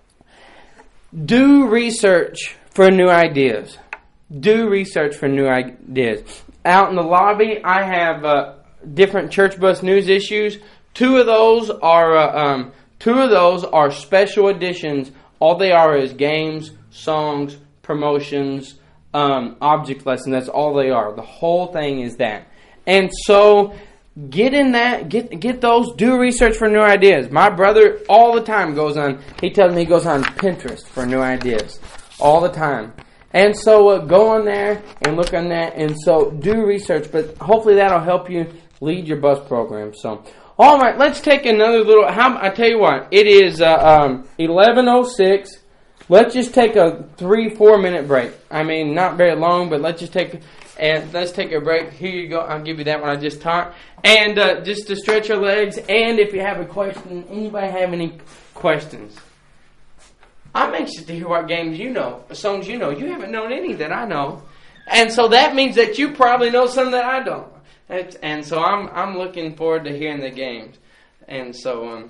do research for new ideas. Do research for new ideas. Out in the lobby, I have uh, different church bus news issues. Two of those are uh, um, two of those are special editions. All they are is games, songs, promotions, um, object lessons. That's all they are. The whole thing is that. And so get in that, get get those, do research for new ideas. My brother all the time goes on, he tells me he goes on Pinterest for new ideas. All the time. And so uh, go on there and look on that. And so do research. But hopefully that'll help you lead your bus program. So, all right, let's take another little, how, I tell you what, it is uh, um, eleven oh six. Let's just take a three, four minute break. I mean, not very long, but let's just take and let's take a break. Here you go. I'll give you that one I just taught. And uh, just to stretch your legs. And if you have a question, anybody have any questions? I'm anxious to hear what games you know, songs you know. You haven't known any that I know. And so that means that you probably know some that I don't. It's, and so I'm I'm looking forward to hearing the games. And so um,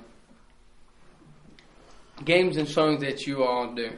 games and songs that you all do.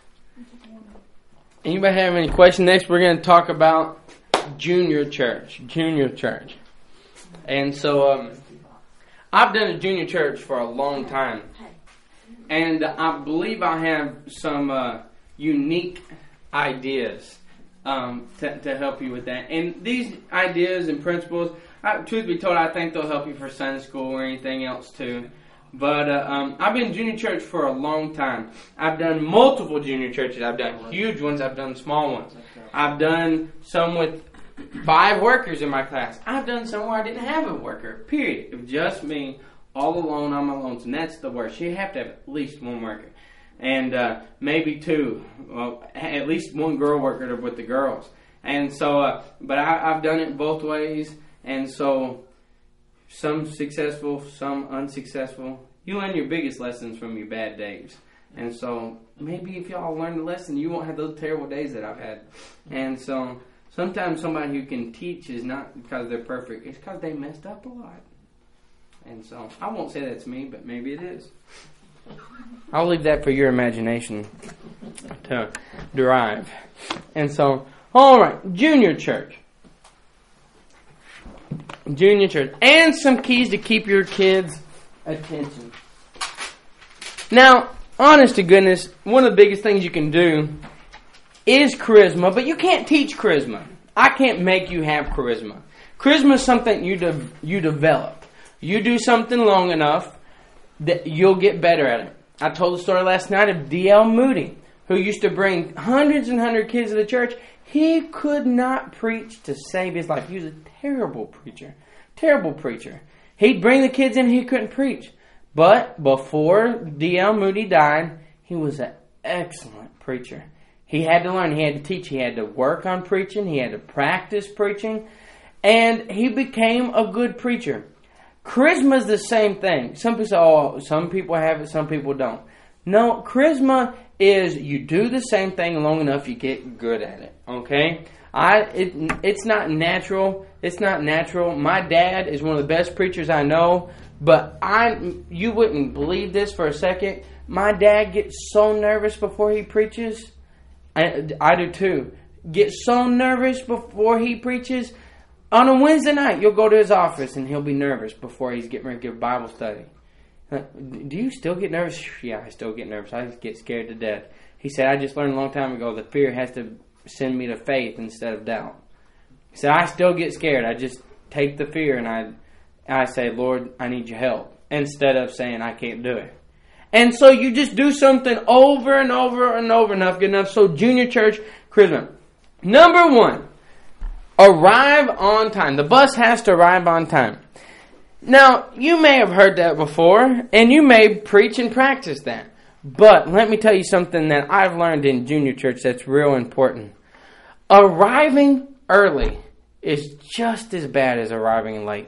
Anybody have any questions? Next, we're going to talk about junior church. Junior church. And so um, I've done a junior church for a long time. And I believe I have some uh, unique ideas um, to, to help you with that. And these ideas and principles, I, truth be told, I think they'll help you for Sunday school or anything else too. But uh, um, I've been in junior church for a long time. I've done multiple junior churches. I've done huge ones. I've done small ones. I've done some with five workers in my class. I've done some where I didn't have a worker, period. It was just me, all alone on my lonesome. That's the worst. You have to have at least one worker. and uh, maybe two. Well, at least one girl worker with the girls. And so, uh, but I, I've done it both ways, and so some successful, some unsuccessful. You learn your biggest lessons from your bad days. And so maybe if y'all learn the lesson, you won't have those terrible days that I've had. And so sometimes somebody who can teach is not because they're perfect. It's because they messed up a lot. And so I won't say that's me, but maybe it is. I'll leave that for your imagination to derive. And so, all right, junior church. Junior church. And some keys to keep your kids' attention. Now, honest to goodness, one of the biggest things you can do is charisma, but you can't teach charisma. I can't make you have charisma. Charisma is something you de- you develop. You do something long enough that you'll get better at it. I told the story last night of D L Moody, who used to bring hundreds and hundreds of kids to the church. He could not preach to save his life. He was a terrible preacher. Terrible preacher. He'd bring the kids in, he couldn't preach. But before D L Moody died, he was an excellent preacher. He had to learn, he had to teach, he had to work on preaching, he had to practice preaching, and he became a good preacher. Charisma is the same thing. Some people say, oh, some people have it, some people don't. No, charisma is you do the same thing long enough, you get good at it. Okay? I it, it's not natural. It's not natural. My dad is one of the best preachers I know, but I you wouldn't believe this for a second. My dad gets so nervous before he preaches. I, I do too. Gets so nervous before he preaches. On a Wednesday night, you'll go to his office and he'll be nervous before he's getting ready to give Bible study. Do you still get nervous? Yeah, I still get nervous. I get scared to death. He said, I just learned a long time ago that fear has to send me to faith instead of doubt. He said, I still get scared. I just take the fear and I I say, Lord, I need your help, instead of saying I can't do it. And so you just do something over and over and over enough, good enough. So junior church, charisma. Number one, arrive on time. The bus has to arrive on time. Now, you may have heard that before, and you may preach and practice that. But let me tell you something that I've learned in junior church that's real important. Arriving early is just as bad as arriving late.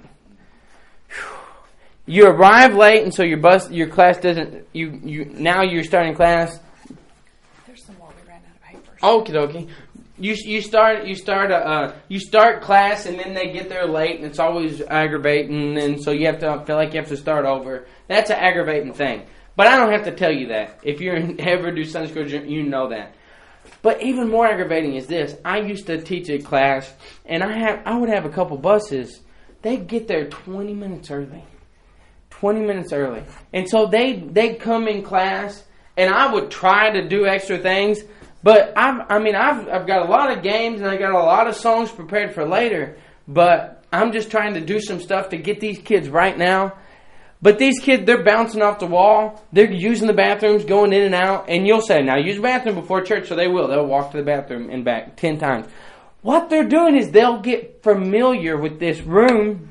You arrive late, and so your bus, your class doesn't. You you now you're starting class. There's some more. We ran out of papers. Okie dokie. You you start you start a uh, you start class, and then they get there late, and it's always aggravating, and so you have to feel like you have to start over. That's an aggravating thing. But I don't have to tell you that. If you ever do Sunday school, you know that. But even more aggravating is this. I used to teach a class, and I have I would have a couple buses. They'd get there twenty minutes early. twenty minutes early. And so they they'd come in class, and I would try to do extra things. But I've, I mean, I've I've got a lot of games, and I got a lot of songs prepared for later. But I'm just trying to do some stuff to get these kids right now. But these kids, they're bouncing off the wall. They're using the bathrooms, going in and out. And you'll say, now use the bathroom before church, so they will. They'll walk to the bathroom and back ten times. What they're doing is they'll get familiar with this room.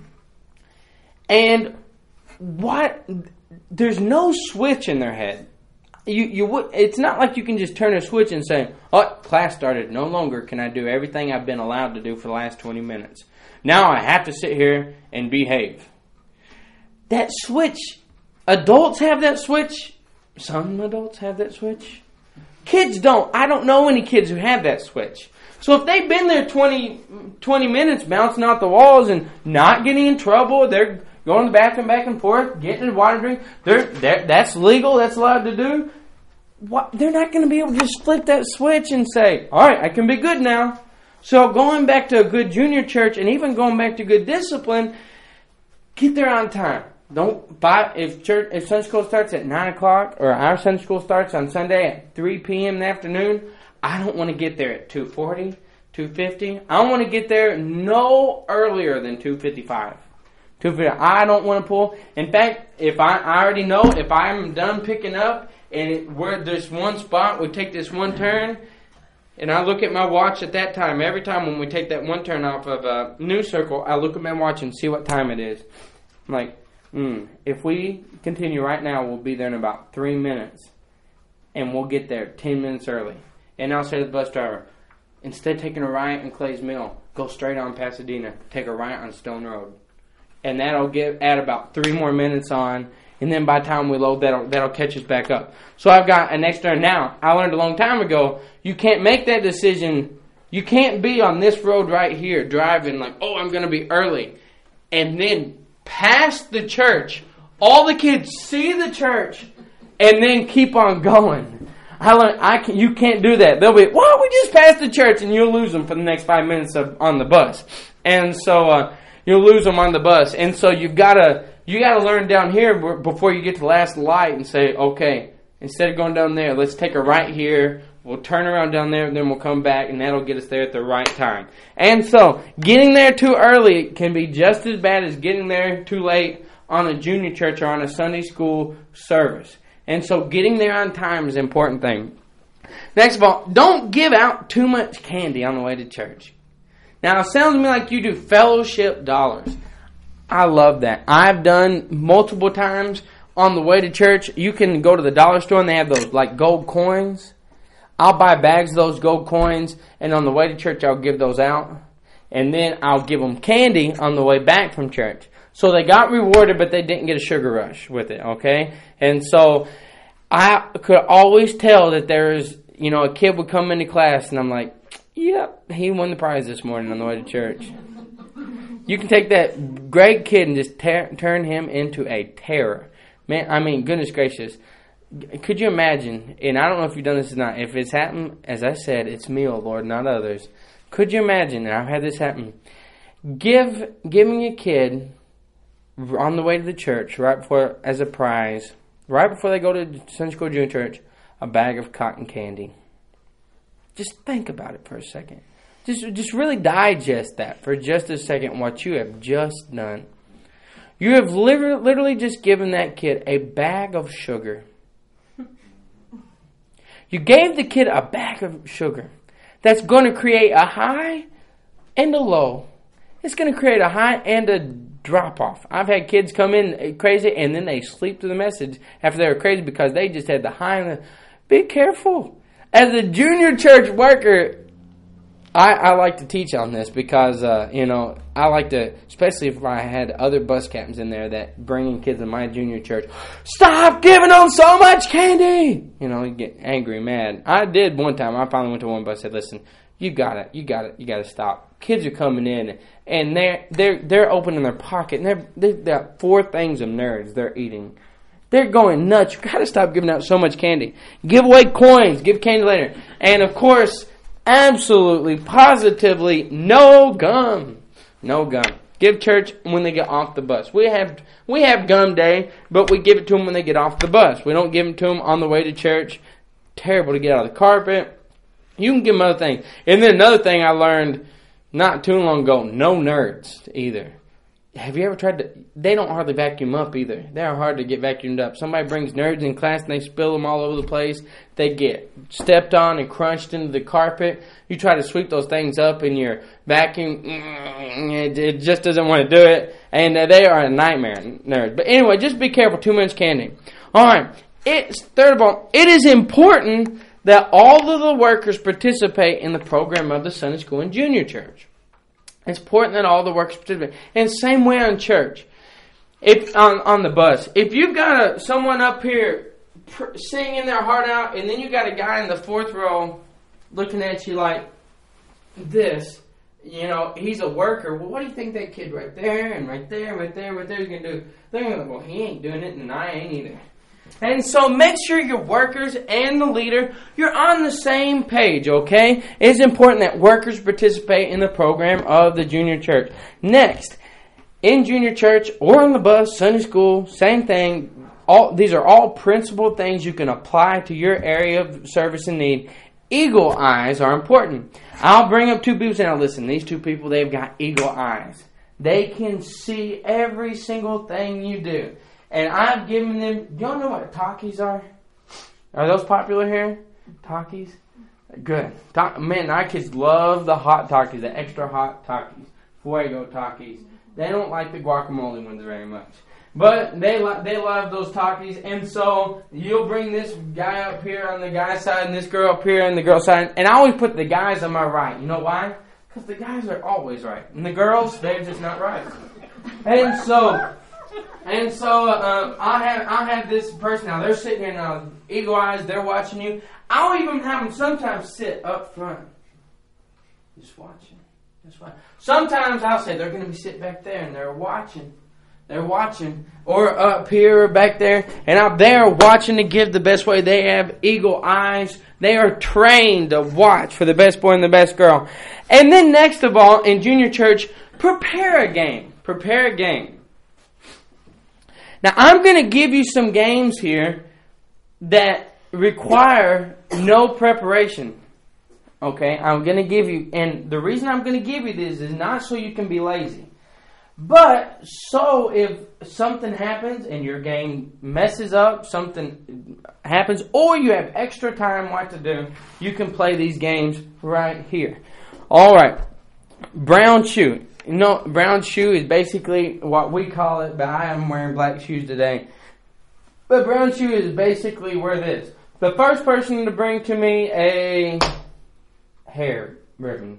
And what? There's no switch in their head. You you would. It's not like you can just turn a switch and say, oh, class started. No longer can I do everything I've been allowed to do for the last twenty minutes. Now I have to sit here and behave. That switch, adults have that switch. Some adults have that switch. Kids don't. I don't know any kids who have that switch. So if they've been there twenty, twenty minutes bouncing out the walls and not getting in trouble, they're going to the bathroom back and forth, getting a water drink, they're, they're, that's legal, that's allowed to do. What, they're not going to be able to just flip that switch and say, all right, I can be good now. So going back to a good junior church and even going back to good discipline, get there on time. Don't buy, if church, if Sunday school starts at nine o'clock, or our Sunday school starts on Sunday at three p.m. in the afternoon, I don't want to get there at two forty, two fifty. I want to get there no earlier than two fifty-five. two fifty. I don't want to pull. In fact, if I, I already know, if I'm done picking up, and it, we're at this one spot, we take this one turn, and I look at my watch at that time. Every time when we take that one turn off of a new circle, I look at my watch and see what time it is. I'm like, Hmm. If we continue right now, we'll be there in about three minutes. and we'll get there ten minutes early. And I'll say to the bus driver, instead of taking a right on Clay's Mill, go straight on Pasadena. Take a right on Stone Road. And that'll give add about three more minutes on. And then by the time we load, that'll, that'll catch us back up. So I've got an extra. Now, I learned a long time ago, you can't make that decision. You can't be on this road right here driving like, oh, I'm going to be early. And then past the church, all the kids see the church, and then keep on going. I learned, I can, you can't do that. They'll be, well, we just passed the church, and you'll lose them for the next five minutes of, on the bus. And so uh, you'll lose them on the bus. And so you've got to you got to learn down here before you get to the last light and say, okay, instead of going down there, let's take a right here. We'll turn around down there, and then we'll come back, and that'll get us there at the right time. And so getting there too early can be just as bad as getting there too late on a junior church or on a Sunday school service. And so getting there on time is an important thing. Next of all, don't give out too much candy on the way to church. Now, it sounds to me like you do fellowship dollars. I love that. I've done multiple times on the way to church. You can go to the dollar store and they have those like gold coins. I'll buy bags of those gold coins, and on the way to church I'll give those out. And then I'll give them candy on the way back from church. So they got rewarded, but they didn't get a sugar rush with it, okay? And so I could always tell that there's, you know, a kid would come into class, and I'm like, yep, he won the prize this morning on the way to church. You can take that great kid and just ter- turn him into a terror. Man, I mean, goodness gracious. Could you imagine, and I don't know if you've done this or not, if it's happened, as I said, it's me, oh Lord, not others. Could you imagine, and I've had this happen, give giving a kid on the way to the church, right before, as a prize, right before they go to Sunday school junior church, a bag of cotton candy. Just think about it for a second. Just, just really digest that for just a second, what you have just done. You have literally, literally just given that kid a bag of sugar. You gave the kid a bag of sugar that's going to create a high and a low. It's going to create a high and a drop-off. I've had kids come in crazy and then they sleep through the message after they were crazy because they just had the high and the... Be careful. As a junior church worker, I, I like to teach on this because, uh, you know, I like to, especially if I had other bus captains in there that bringing kids in my junior church, stop giving them so much candy! You know, you get angry, mad. I did one time. I finally went to one bus and said, listen, you got it, you got it, you got to stop. Kids are coming in and they're they're they're opening their pocket and they're they've got four things of nerds they're eating. They're going nuts. You got to stop giving out so much candy. Give away coins. Give candy later. And of course, absolutely, positively, no gum. No gum. Give church when they get off the bus. We have we have gum day, but we give it to them when they get off the bus. We don't give it to them on the way to church. Terrible to get out of the carpet. You can give them other things. And then another thing I learned not too long ago, no nerds either. Have you ever tried to... They don't hardly vacuum up either. They're hard to get vacuumed up. Somebody brings nerds in class and they spill them all over the place. They get stepped on and crunched into the carpet. You try to sweep those things up in your vacuum. It just doesn't want to do it. And they are a nightmare, nerds. But anyway, just be careful. Too much candy. All right. It's, third of all, it is important that all of the workers participate in the program of the Sunday school and junior church. It's important that all the workers participate. And same way on church. If on, on the bus. If you've got a, someone up here pr- singing their heart out, and then you got a guy in the fourth row looking at you like this, you know, he's a worker. Well, what do you think that kid right there and right there, right there, right there is going to do? They're going to go, well, he ain't doing it, and I ain't either. And so make sure your workers and the leader, you're on the same page, okay? It's important that workers participate in the program of the junior church. Next, in junior church or on the bus, Sunday school, same thing. All these are all principled things you can apply to your area of service and need. Eagle eyes are important. I'll bring up two people and now listen, these two people, they've got eagle eyes. They can see every single thing you do. And I've given them... Do y'all know what Takis are? Are those popular here? Takis? Good. Ta- Man, our kids love the hot Takis, the extra hot Takis. Fuego Takis. They don't like the guacamole ones very much. But they lo- they love those talkies, and so you'll bring this guy up here on the guy's side and this girl up here on the girl's side. And I always put the guys on my right. You know why? Because the guys are always right. And the girls, they're just not right. And so... And so uh, I have I have this person now. They're sitting here now, eagle eyes. They're watching you. I'll even have them sometimes sit up front, just watching. Just watching. Sometimes I'll say they're going to be sitting back there and they're watching. They're watching, or up here or back there, and out there watching to give the best way. They have eagle eyes. They are trained to watch for the best boy and the best girl. And then next of all, in junior church, prepare a game. Prepare a game. Now, I'm going to give you some games here that require no preparation. Okay? I'm going to give you, and the reason I'm going to give you this is not so you can be lazy, but so if something happens and your game messes up, something happens, or you have extra time what to do, you can play these games right here. All right. Brown shoe. You know, brown shoe is basically what we call it, but I am wearing black shoes today. But brown shoe is basically where this. The first person to bring to me a hair ribbon.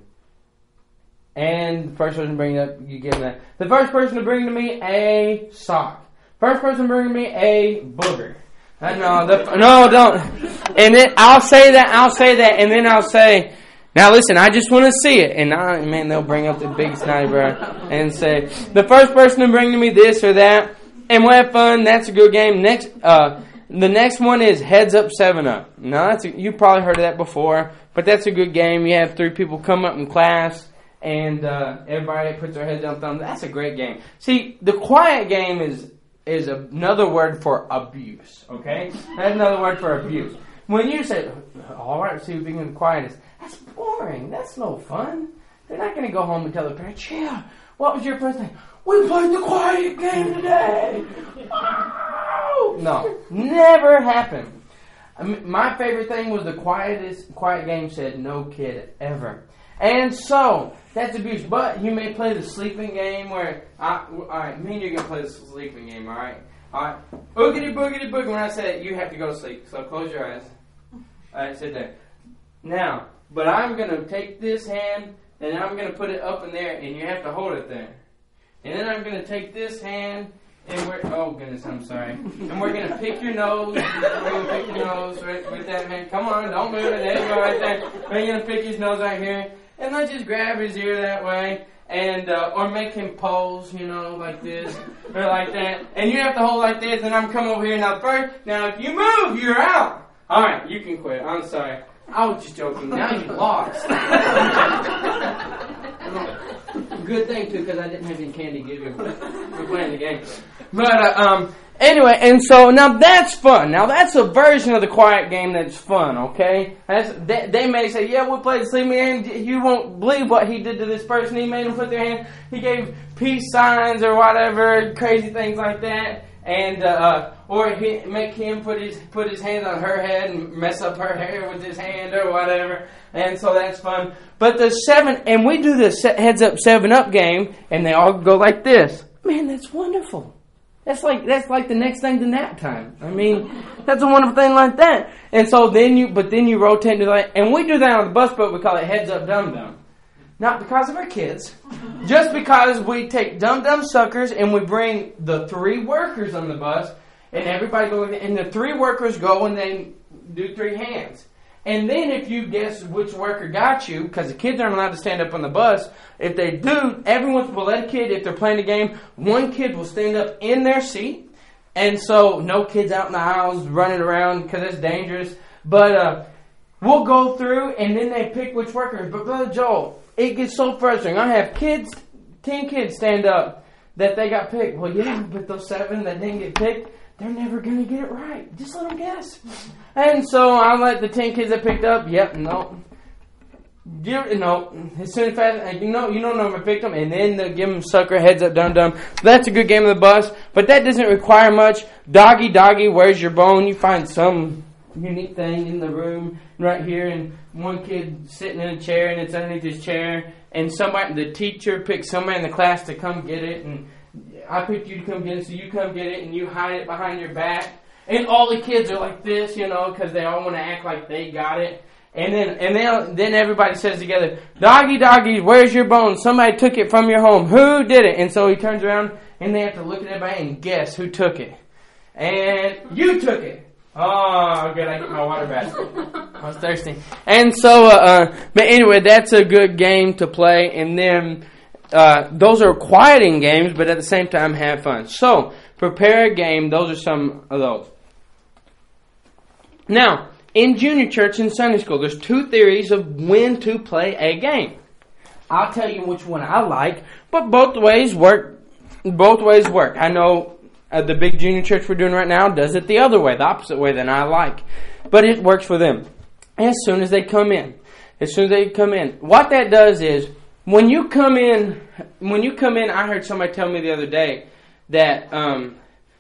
And the first person to bring it up, you give them that. The first person to bring to me a sock. First person to bring to me a booger. Uh, no, the, no, don't. And then I'll say that, I'll say that, and then I'll say... Now listen, I just want to see it. And I, man, they'll bring up the big snotty brow and say, the first person to bring to me this or that. And we'll have fun. That's a good game. Next, uh, the next one is Heads Up, Seven Up. Now, that's a, you've probably heard of that before. But that's a good game. You have three people come up in class. And uh, everybody puts their heads down, thumb. That's a great game. See, the quiet game is is another word for abuse. Okay? That's another word for abuse. When you say, all right, see who's being the quietest. That's boring. That's no fun. They're not going to go home and tell their parents, yeah, what was your first thing? We played the quiet game today. Wow. No, never happened. I mean, my favorite thing was the quietest quiet game said no kid ever. And so, that's abuse. But you may play the sleeping game where, I, all right, me and you're going to play the sleeping game, all right? All right. Boogity, boogity, boogity. When I say it, you have to go to sleep. So close your eyes. All right, sit there. Now, but I'm going to take this hand, and I'm going to put it up in there, and you have to hold it there. And then I'm going to take this hand, and we're, oh goodness, I'm sorry. And we're going to pick your nose. We're going to pick your nose right with that hand. Come on, don't move it. There you go, right there. We're going to pick his nose right here. And let's just grab his ear that way. And, uh, or make him pose, you know, like this, or like that. And you have to hold like this, and I'm coming over here. Now, first, now if you move, you're out. All right, you can quit. I'm sorry. I was just joking. Now you lost. Good thing, too, because I didn't have any candy to give you for playing the game. But, uh, um, anyway, and so, now that's fun. Now, that's a version of the quiet game that's fun, okay? That's, they, they may say, yeah, we played the sleeping game. You won't believe what he did to this person. He made them put their hand, he gave peace signs or whatever, crazy things like that. And, uh, or he, make him put his put his hand on her head and mess up her hair with his hand or whatever. And so that's fun. But the seven, and we do the Heads Up, Seven Up game, and they all go like this. Man, that's wonderful. That's like that's like the next thing to nap time. I mean, that's a wonderful thing like that. And so then you, but then you rotate to that, and we do that on the bus, but we call it Heads Up, Dum Dum. Not because of our kids, just because we take dum-dum suckers and we bring the three workers on the bus, and everybody goes, and the three workers go and they do three hands. And then if you guess which worker got you, because the kids aren't allowed to stand up on the bus, if they do, everyone will let a kid, if they're playing the game, one kid will stand up in their seat, and so no kids out in the aisles running around because it's dangerous. But uh, we'll go through, and then they pick which workers. But Brother Joel, it gets so frustrating. I have kids, ten kids stand up that they got picked. Well, yeah, but those seven that didn't get picked, they're never going to get it right. Just let them guess. And so I let the ten kids that picked up, yep, no. You, no. As soon as fast, you know, you don't know if I picked them, and then they'll give them sucker, Heads Up, Dum Dum. That's a good game of the bus, but that doesn't require much. Doggy, doggy, where's your bone? You find some unique thing in the room right here, and one kid sitting in a chair, and it's underneath his chair, and somebody, the teacher picks somebody in the class to come get it, and I picked you to come get it, so you come get it, and you hide it behind your back. And all the kids are like this, you know, because they all want to act like they got it. And then and then, then everybody says together, doggy, doggy, where's your bone? Somebody took it from your home. Who did it? And so he turns around, and they have to look at everybody and guess who took it. And you took it. Oh, good, I get my water back. I was thirsty. And so, uh, uh, but anyway, that's a good game to play. And then uh, those are quieting games, but at the same time have fun. So, prepare a game. Those are some of those. Now, in junior church and Sunday school, there's two theories of when to play a game. I'll tell you which one I like, but both ways work. Both ways work. I know uh, the big junior church we're doing right now does it the other way, the opposite way than I like. But it works for them. As soon as they come in. As soon as they come in. What that does is, when you come in, when you come in, I heard somebody tell me the other day that, um,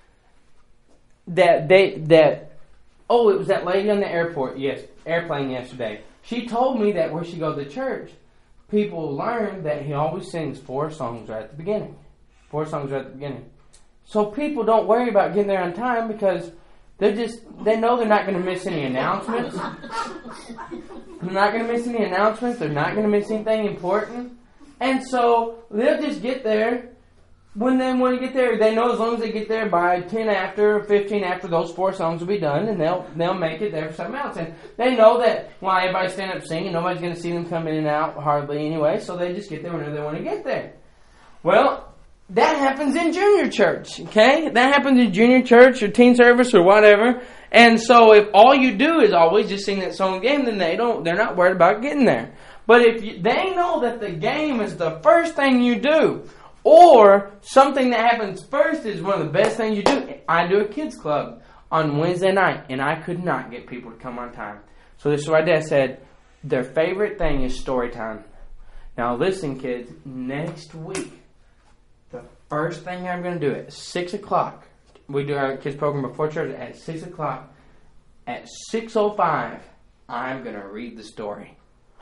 that they, that, oh, it was that lady on the airport, yes, airplane yesterday. She told me that where she goes to church, people learn that he always sings four songs right at the beginning. Four songs right at the beginning. So people don't worry about getting there on time because they're just, they know they're not going to miss any announcements. They're not going to miss any announcements. They're not going to miss anything important. And so they'll just get there. When they want to get there, they know as long as they get there by ten after, fifteen after, those four songs will be done, and they'll they'll make it there for something else. And they know that while everybody's standing up singing, nobody's going to see them come in and out hardly anyway, so they just get there whenever they want to get there. Well, that happens in junior church, okay? That happens in junior church or teen service or whatever. And so if all you do is always just sing that song again, then they don't, they're not worried about getting there. But if you, they know that the game is the first thing you do, or something that happens first is one of the best things you do. I do a kids club on Wednesday night, and I could not get people to come on time. So this is what Dad said. Their favorite thing is story time. Now listen, kids, next week, the first thing I'm going to do at six o'clock, we do our kids program before church at six o'clock. At six oh five, I'm going to read the story.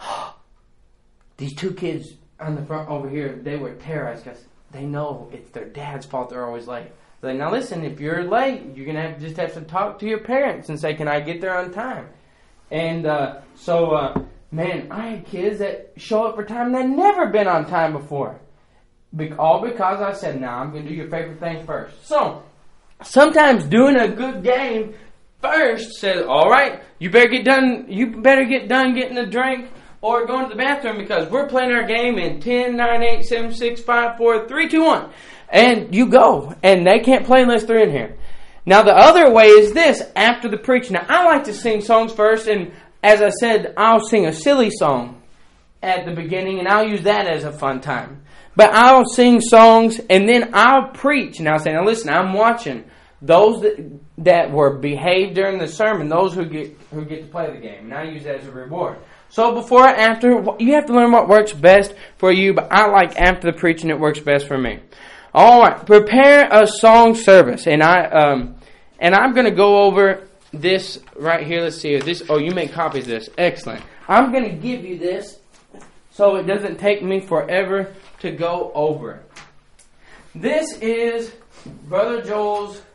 These two kids on the front over here, they were terrorized because they know it's their dad's fault they're always late. They're like, now listen, if you're late, you're going to have just have to talk to your parents and say, can I get there on time? And uh, so, uh, man, I had kids that show up for time that never been on time before. Be- all because I said, nah, I'm going to do your favorite thing first. So, sometimes doing a good game first says, all right, you better get done, you better get done getting a drink or going to the bathroom because we're playing our game in ten, nine, eight, seven, six, five, four, three, two, one. And you go. And they can't play unless they're in here. Now the other way is this, after the preach. Now I like to sing songs first, and as I said, I'll sing a silly song at the beginning, and I'll use that as a fun time. But I'll sing songs, and then I'll preach. And I'll say, now listen, I'm watching those that, that were behaved during the sermon, those who get who get to play the game. And I use that as a reward. So before and after, you have to learn what works best for you, but I like after the preaching, it works best for me. All right, prepare a song service, and I um and I'm going to go over this right here. Let's see here. This oh, you make copies of this. Excellent. I'm going to give you this so it doesn't take me forever to go over it. This is Brother Joel's.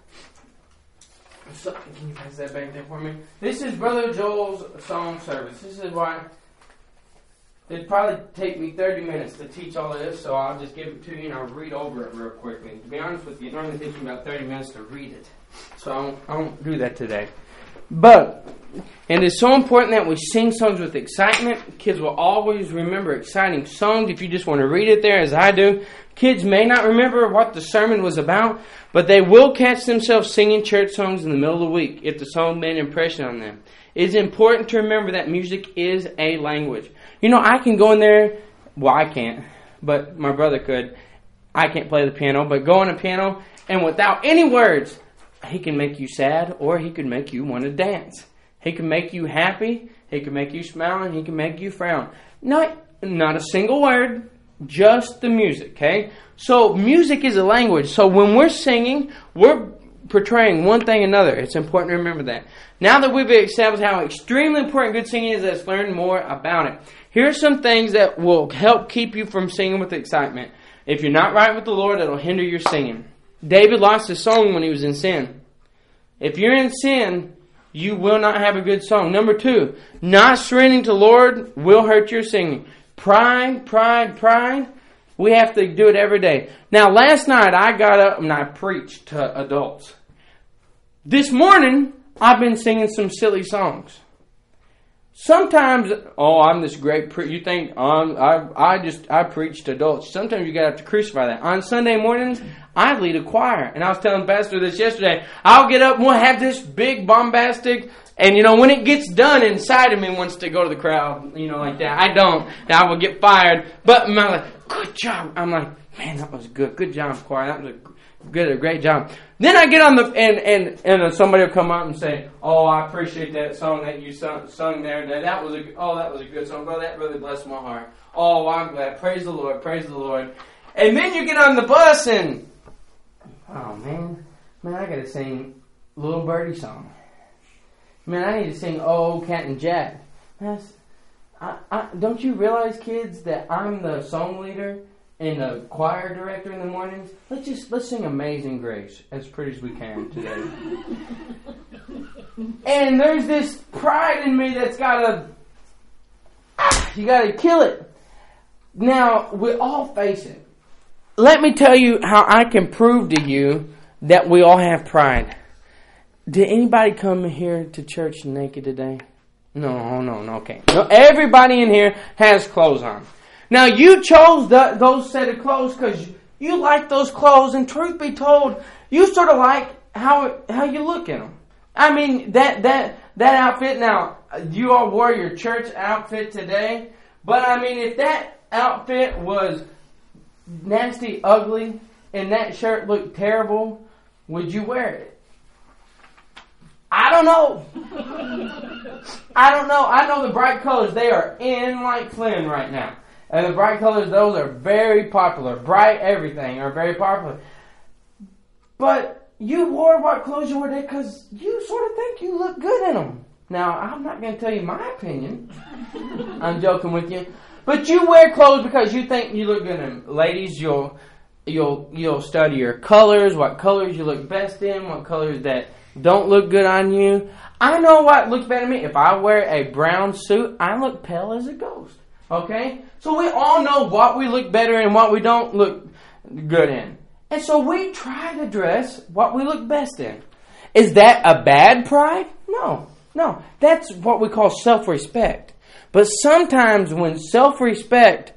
So, can you pass that back there for me? This is Brother Joel's song service. This is why it'd probably take me thirty minutes to teach all of this, so I'll just give it to you and I'll read over it real quickly. To be honest with you, it normally takes me about thirty minutes to read it, so I won't, I won't do that today. But, and it's so important that we sing songs with excitement. Kids will always remember exciting songs if you just want to read it there as I do. Kids may not remember what the sermon was about, but they will catch themselves singing church songs in the middle of the week if the song made an impression on them. It's important to remember that music is a language. You know, I can go in there, well, I can't, but my brother could. I can't play the piano, but go on a piano, and without any words, he can make you sad, or he can make you want to dance. He can make you happy, he can make you smile, and he can make you frown. Not, not a single word, just the music, okay? So music is a language. So when we're singing, we're portraying one thing or another. It's important to remember that. Now that we've established how extremely important good singing is, let's learn more about it. Here are some things that will help keep you from singing with excitement. If you're not right with the Lord, it'll hinder your singing. David lost his song when he was in sin. If you're in sin, you will not have a good song. Number two, not surrendering to the Lord will hurt your singing. Pride, pride, pride. We have to do it every day. Now, last night I got up and I preached to adults. This morning, I've been singing some silly songs. Sometimes, oh, I'm this great pre- you think um, I I just I preach to adults. Sometimes you got to have to crucify that. On Sunday mornings, I lead a choir, and I was telling Pastor this yesterday. I'll get up and we'll have this big bombastic, and you know when it gets done, inside of me wants to go to the crowd, you know, like that. I don't. I will get fired. But I'm like, good job. I'm like, man, that was good. Good job, choir. That was a good, a great job. Then I get on the and and and somebody will come up and say, "Oh, I appreciate that song that you sung, sung there. That that was a oh, that was a good song, bro. That really blessed my heart. Oh, I'm glad. Praise the Lord. Praise the Lord." And then you get on the bus and oh man, man, I got to sing Little Birdie song. Man, I need to sing Oh, Captain Jack. That's, I, I, don't you realize, kids, that I'm the song leader and the choir director in the mornings? Let's just let's sing Amazing Grace as pretty as we can today. And there's this pride in me that's gotta ah, you gotta kill it. Now we all face it. Let me tell you how I can prove to you that we all have pride. Did anybody come here to church naked today? No, no, no. Okay. No, everybody in here has clothes on. Now, you chose the, those set of clothes because you like those clothes, and truth be told, you sort of like how how you look in them. I mean, that that that outfit. Now, you all wore your church outfit today, but I mean, if that outfit was nasty, ugly, and that shirt looked terrible, would you wear it? I don't know. I don't know. I know the bright colors, they are in like Flynn right now. And the bright colors, those are very popular. Bright everything are very popular. But you wore what clothes you wore today because you sort of think you look good in them. Now, I'm not going to tell you my opinion. I'm joking with you. But you wear clothes because you think you look good in them. Ladies, you'll you'll you'll study your colors, what colors you look best in, what colors that don't look good on you. I know what looks better to me. If I wear a brown suit, I look pale as a ghost. Okay? So we all know what we look better in, what we don't look good in. And so we try to dress what we look best in. Is that a bad pride? No. No. That's what we call self-respect. But sometimes when self-respect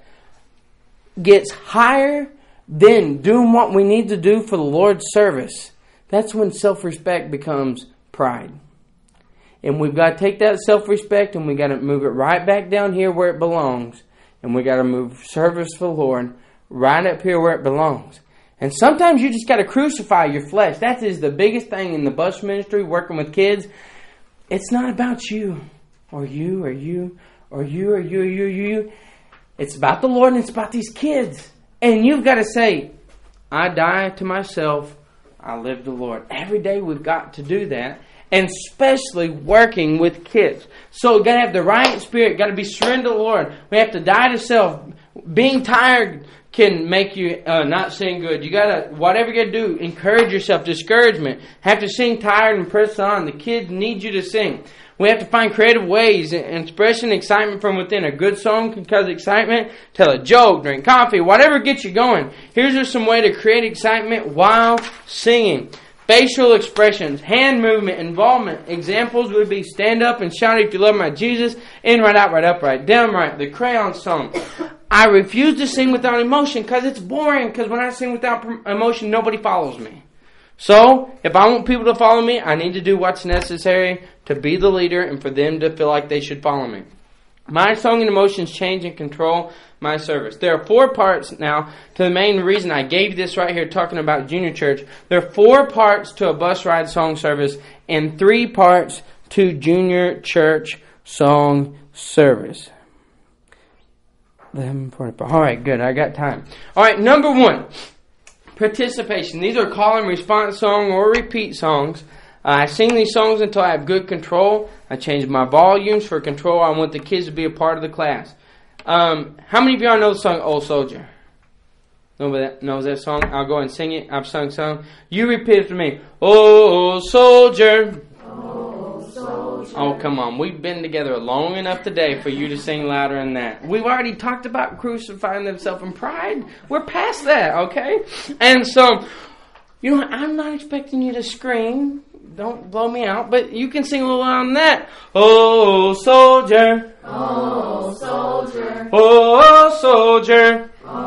gets higher than doing what we need to do for the Lord's service, that's when self-respect becomes pride. And we've got to take that self-respect and we've got to move it right back down here where it belongs. And we've got to move service for the Lord right up here where it belongs. And sometimes you just got to crucify your flesh. That is the biggest thing in the bus ministry, working with kids. It's not about you or you or you or you or you or you or you. It's about the Lord and it's about these kids. And you've got to say, I die to myself, I live the Lord. Every day we've got to do that. And especially working with kids. So we've got to have the right spirit. Got to be surrendered to the Lord. We have to die to self. Being tired can make you uh, not sing good. You got to, whatever you got to do, encourage yourself. Discouragement. Have to sing tired and press on. The kids need you to sing. We have to find creative ways and expressing excitement from within. A good song can cause excitement. Tell a joke, drink coffee, whatever gets you going. Here's just some way to create excitement while singing. Facial expressions, hand movement, involvement. Examples would be stand up and shout if you love my Jesus. In, right out, right up, right down, right. The crayon song. I refuse to sing without emotion because it's boring. Because when I sing without emotion, nobody follows me. So, if I want people to follow me, I need to do what's necessary to be the leader and for them to feel like they should follow me. My song and emotions change and control my service. There are four parts now to the main reason I gave you this right here talking about junior church. There are four parts to a bus ride song service and three parts to junior church song service. eleven forty-five. All right, good. I got time. All right, number one, participation. These are call and response song or repeat songs. Uh, I sing these songs until I have good control. I change my volumes for control. I want the kids to be a part of the class. Um, how many of y'all know the song Old Soldier? Nobody knows that song? I'll go and sing it. I've sung some. You repeat it to me. Oh, soldier. Oh, soldier. Oh, come on. We've been together long enough today for you to sing louder than that. We've already talked about crucifying themselves in pride. We're past that, okay? And so, you know, I'm not expecting you to scream. Don't blow me out. But you can sing a little louder than that. Oh, soldier. Oh, soldier. Oh, soldier.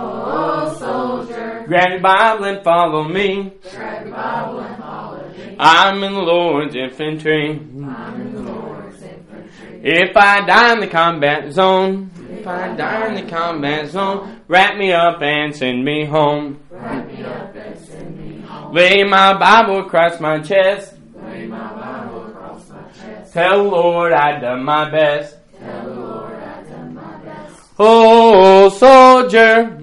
Oh, soldier. Grab your Bible and follow me. Grab your Bible and follow me. I'm in the Lord's infantry. I'm in the Lord's infantry. If I die in the combat zone, if I die in the combat zone, wrap me up and send me home. Wrap me up and send me home. Lay my Bible across my chest. Lay my Bible across my chest. Tell the Lord I done my best. Tell the Lord I done my best. Oh, soldier.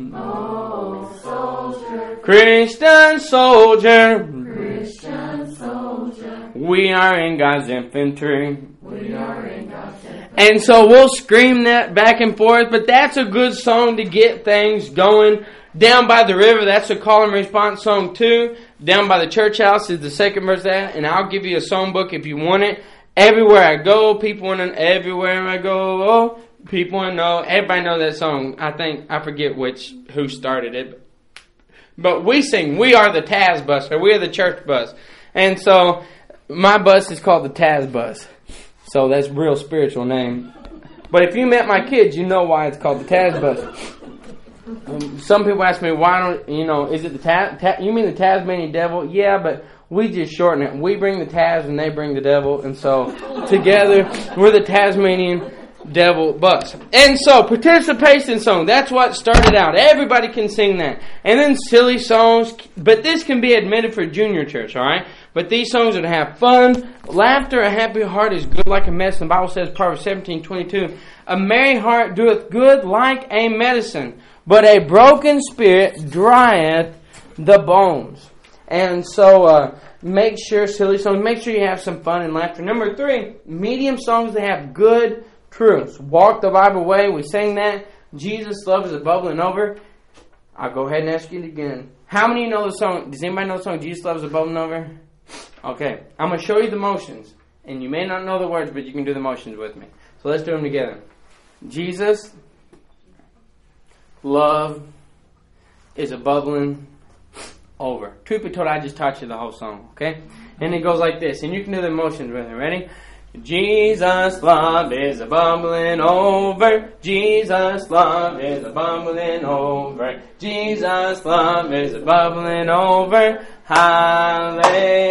Oh, soldier. Christian soldier. Christian soldier. We are in God's infantry. We are in God's infantry. And so we'll scream that back and forth, but that's a good song to get things going. Down by the river, that's a call and response song too. Down by the church house is the second verse of that, and I'll give you a song book if you want it. Everywhere I go, people want to, everywhere I go, oh, people want to know. Everybody knows that song. I think, I forget which, who started it. But we sing, we are the Taz bus, or we are the church bus. And so, my bus is called the Taz bus. So that's a real spiritual name. But if you met my kids, you know why it's called the Taz bus. Um, some people ask me, why don't, you know, is it the Taz, ta- you mean the Tasmanian devil? Yeah, but we just shorten it. We bring the Taz and they bring the devil. And so, together, we're the Tasmanian devil bus. And so, participation song, that's what started out. Everybody can sing that. And then silly songs, but this can be admitted for junior church, alright? But these songs are to have fun. Laughter, a happy heart is good like a medicine. The Bible says, Proverbs seventeen twenty-two, a merry heart doeth good like a medicine, but a broken spirit drieth the bones. And so, uh, make sure, silly songs, make sure you have some fun and laughter. Number three, medium songs that have good truths. Walk the Bible way, we sang that. Jesus' love is a bubbling over. I'll go ahead and ask you it again. How many of you know the song? Does anybody know the song, Jesus' love is a bubbling over? Okay, I'm going to show you the motions. And you may not know the words, but you can do the motions with me. So let's do them together. Jesus' love is a bubbling over. Truth be told, I just taught you the whole song, okay? And it goes like this, and you can do the motions with it. Ready? Jesus' love is a bubbling over. Jesus' love is a bubbling over. Jesus' love is a bubbling over. Hallelujah.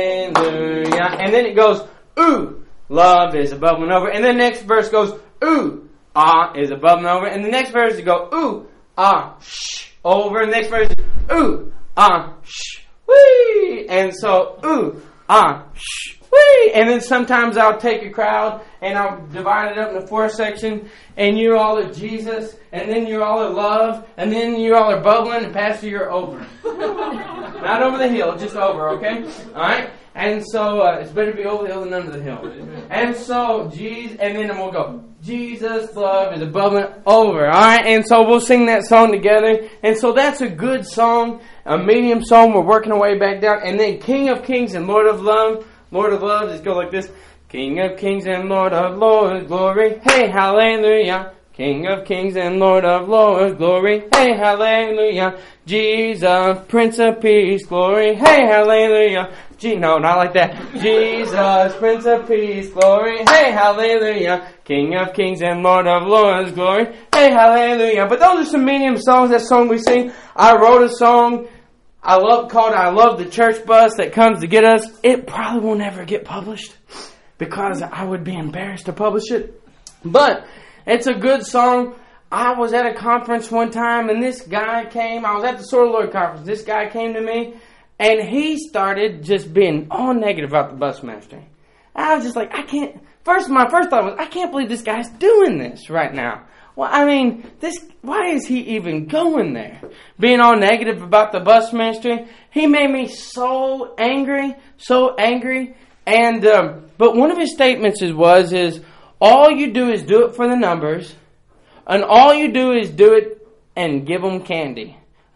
And then it goes, ooh, love is a bubbling over. And the next verse goes, ooh, ah is a bubbling over. And the next verse you go, ooh, ah, shh, over. And the next verse is, ooh, ah, shh, wee. And so, ooh, ah, shh, wee. And then sometimes I'll take a crowd and I'll divide it up into four sections. And you all are Jesus. And then you all are love. And then you all are bubbling. And Pastor, you're over. Not over the hill, just over, okay? Alright? And so, uh, it's better to be over the hill than under the hill. And so, Jesus, and then we'll go, Jesus' love is a bubbling over. Alright? And so we'll sing that song together. And so that's a good song, a medium song. We're working our way back down. And then King of Kings and Lord of Love. Lord of Love, just go like this. King of Kings and Lord of Lords, glory. Hey, hallelujah. King of Kings and Lord of Lords, glory. Hey, hallelujah. Jesus, Prince of Peace, glory. Hey, hallelujah. Gee, no, not like that. Jesus, Prince of Peace, glory. Hey, hallelujah. King of Kings and Lord of Lords, glory. Hey, hallelujah. But those are some medium songs, that song we sing. I wrote a song I love called I Love the Church Bus that comes to get us. It probably will never get published because I would be embarrassed to publish it. But it's a good song. I was at a conference one time and this guy came. I was at the Sword of the Lord conference. This guy came to me and he started just being all negative about the bus ministry. I was just like, I can't. First, my first thought was, I can't believe this guy's doing this right now. Well, I mean, this. Why is he even going there? Being all negative about the bus ministry. He made me so angry, so angry. And um, but one of his statements is, was is all you do is do it for the numbers, and all you do is do it and give them candy.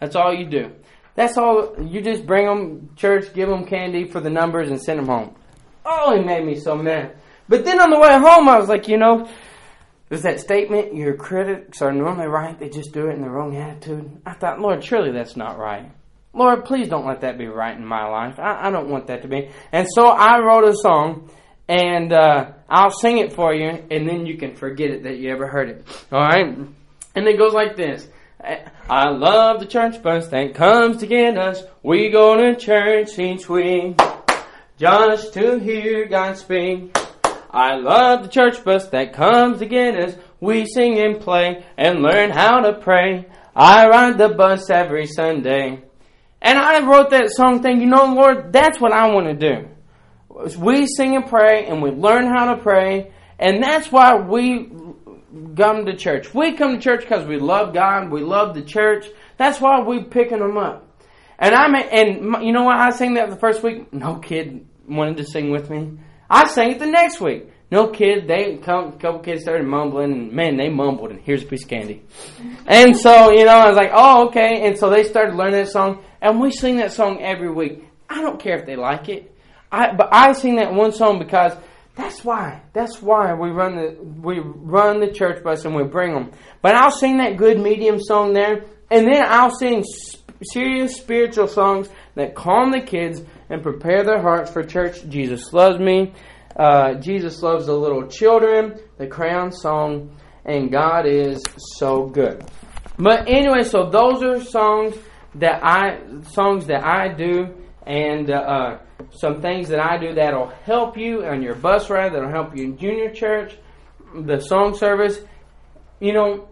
That's all you do. That's all. You just bring them to church, give them candy for the numbers, and send them home. Oh, it made me so mad. But then on the way home, I was like, you know, there's that statement, your critics are normally right, they just do it in the wrong attitude. I thought, Lord, surely that's not right. Lord, please don't let that be right in my life. I, I don't want that to be. And so I wrote a song, and uh, I'll sing it for you, and then you can forget it that you ever heard it. All right? And it goes like this. I love the church bus that comes to get us. We go to church each week just to hear God speak. I love the church bus that comes to get us. We sing and play and learn how to pray. I ride the bus every Sunday. And I wrote that song thinking, you know, Lord, that's what I want to do. We sing and pray and we learn how to pray. And that's why we come to church. We come to church because we love God. We love the church. That's why we're picking them up. And I and you know what? I sang that the first week. No kid wanted to sing with me. I sang it the next week. No kid. They come. A couple kids started mumbling, and man, they mumbled. And here's a piece of candy. And so you know, I was like, oh, okay. And so they started learning that song, and we sing that song every week. I don't care if they like it. I but I sing that one song because that's why. That's why we run the we run the church bus and we bring them. But I'll sing that good medium song there, and then I'll sing serious spiritual songs that calm the kids and prepare their hearts for church. Jesus loves me. Uh, Jesus loves the little children. The Crown song, and God is so good. But anyway, so those are songs that I songs that I do, and uh, some things that I do that'll help you on your bus ride. That'll help you in junior church, the song service. You know,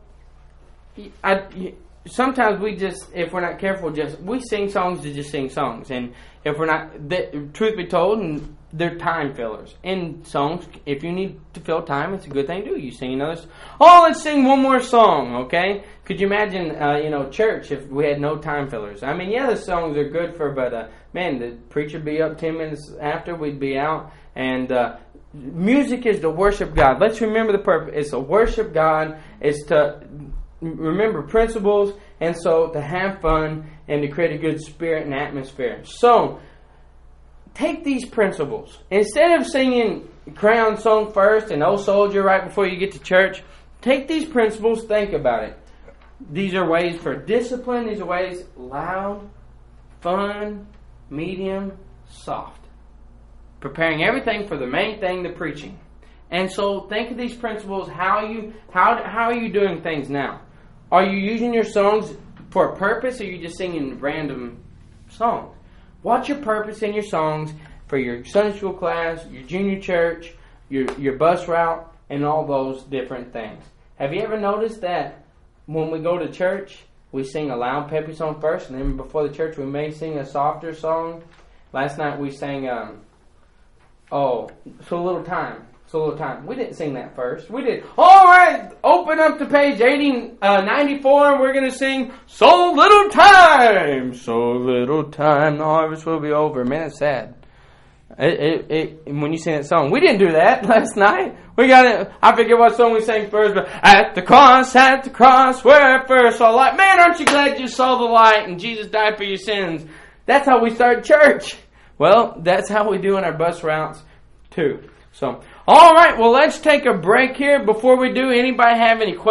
I. Sometimes we just, if we're not careful, just we sing songs to just sing songs, and if we're not, the, truth be told, and they're time fillers. In songs, if you need to fill time, it's a good thing to do. You sing another. Oh, let's sing one more song, okay? Could you imagine, uh, you know, church if we had no time fillers? I mean, yeah, the songs are good for, but uh, man, the preacher would be up ten minutes after we'd be out, and uh, music is to worship God. Let's remember the purpose. It's to worship God. It's to remember principles, and so to have fun and to create a good spirit and atmosphere. So, take these principles. Instead of singing Crown song first and Old Soldier right before you get to church, take these principles, think about it. These are ways for discipline. These are ways loud, fun, medium, soft. Preparing everything for the main thing, the preaching. And so think of these principles. How you how how are you doing things now? Are you using your songs for a purpose, or are you just singing random songs? What's your purpose in your songs for your Sunday school class, your junior church, your your bus route, and all those different things? Have you ever noticed that when we go to church, we sing a loud, peppy song first, and then before the church, we may sing a softer song? Last night we sang, um, oh, So Little Time. So Little Time. We didn't sing that first. We did. All right, open up to page eighty, uh, ninety-four, and we're going to sing So Little Time. So little time, the harvest will be over. Man, it's sad. It, it, it, when you sing that song. We didn't do that last night. We got it. I forget what song we sang first, but at the cross, at the cross, where I first saw light. Man, aren't you glad you saw the light and Jesus died for your sins? That's how we start church. Well, that's how we do in our bus routes, too. So, all right, well, let's take a break here. Before we do, anybody have any questions?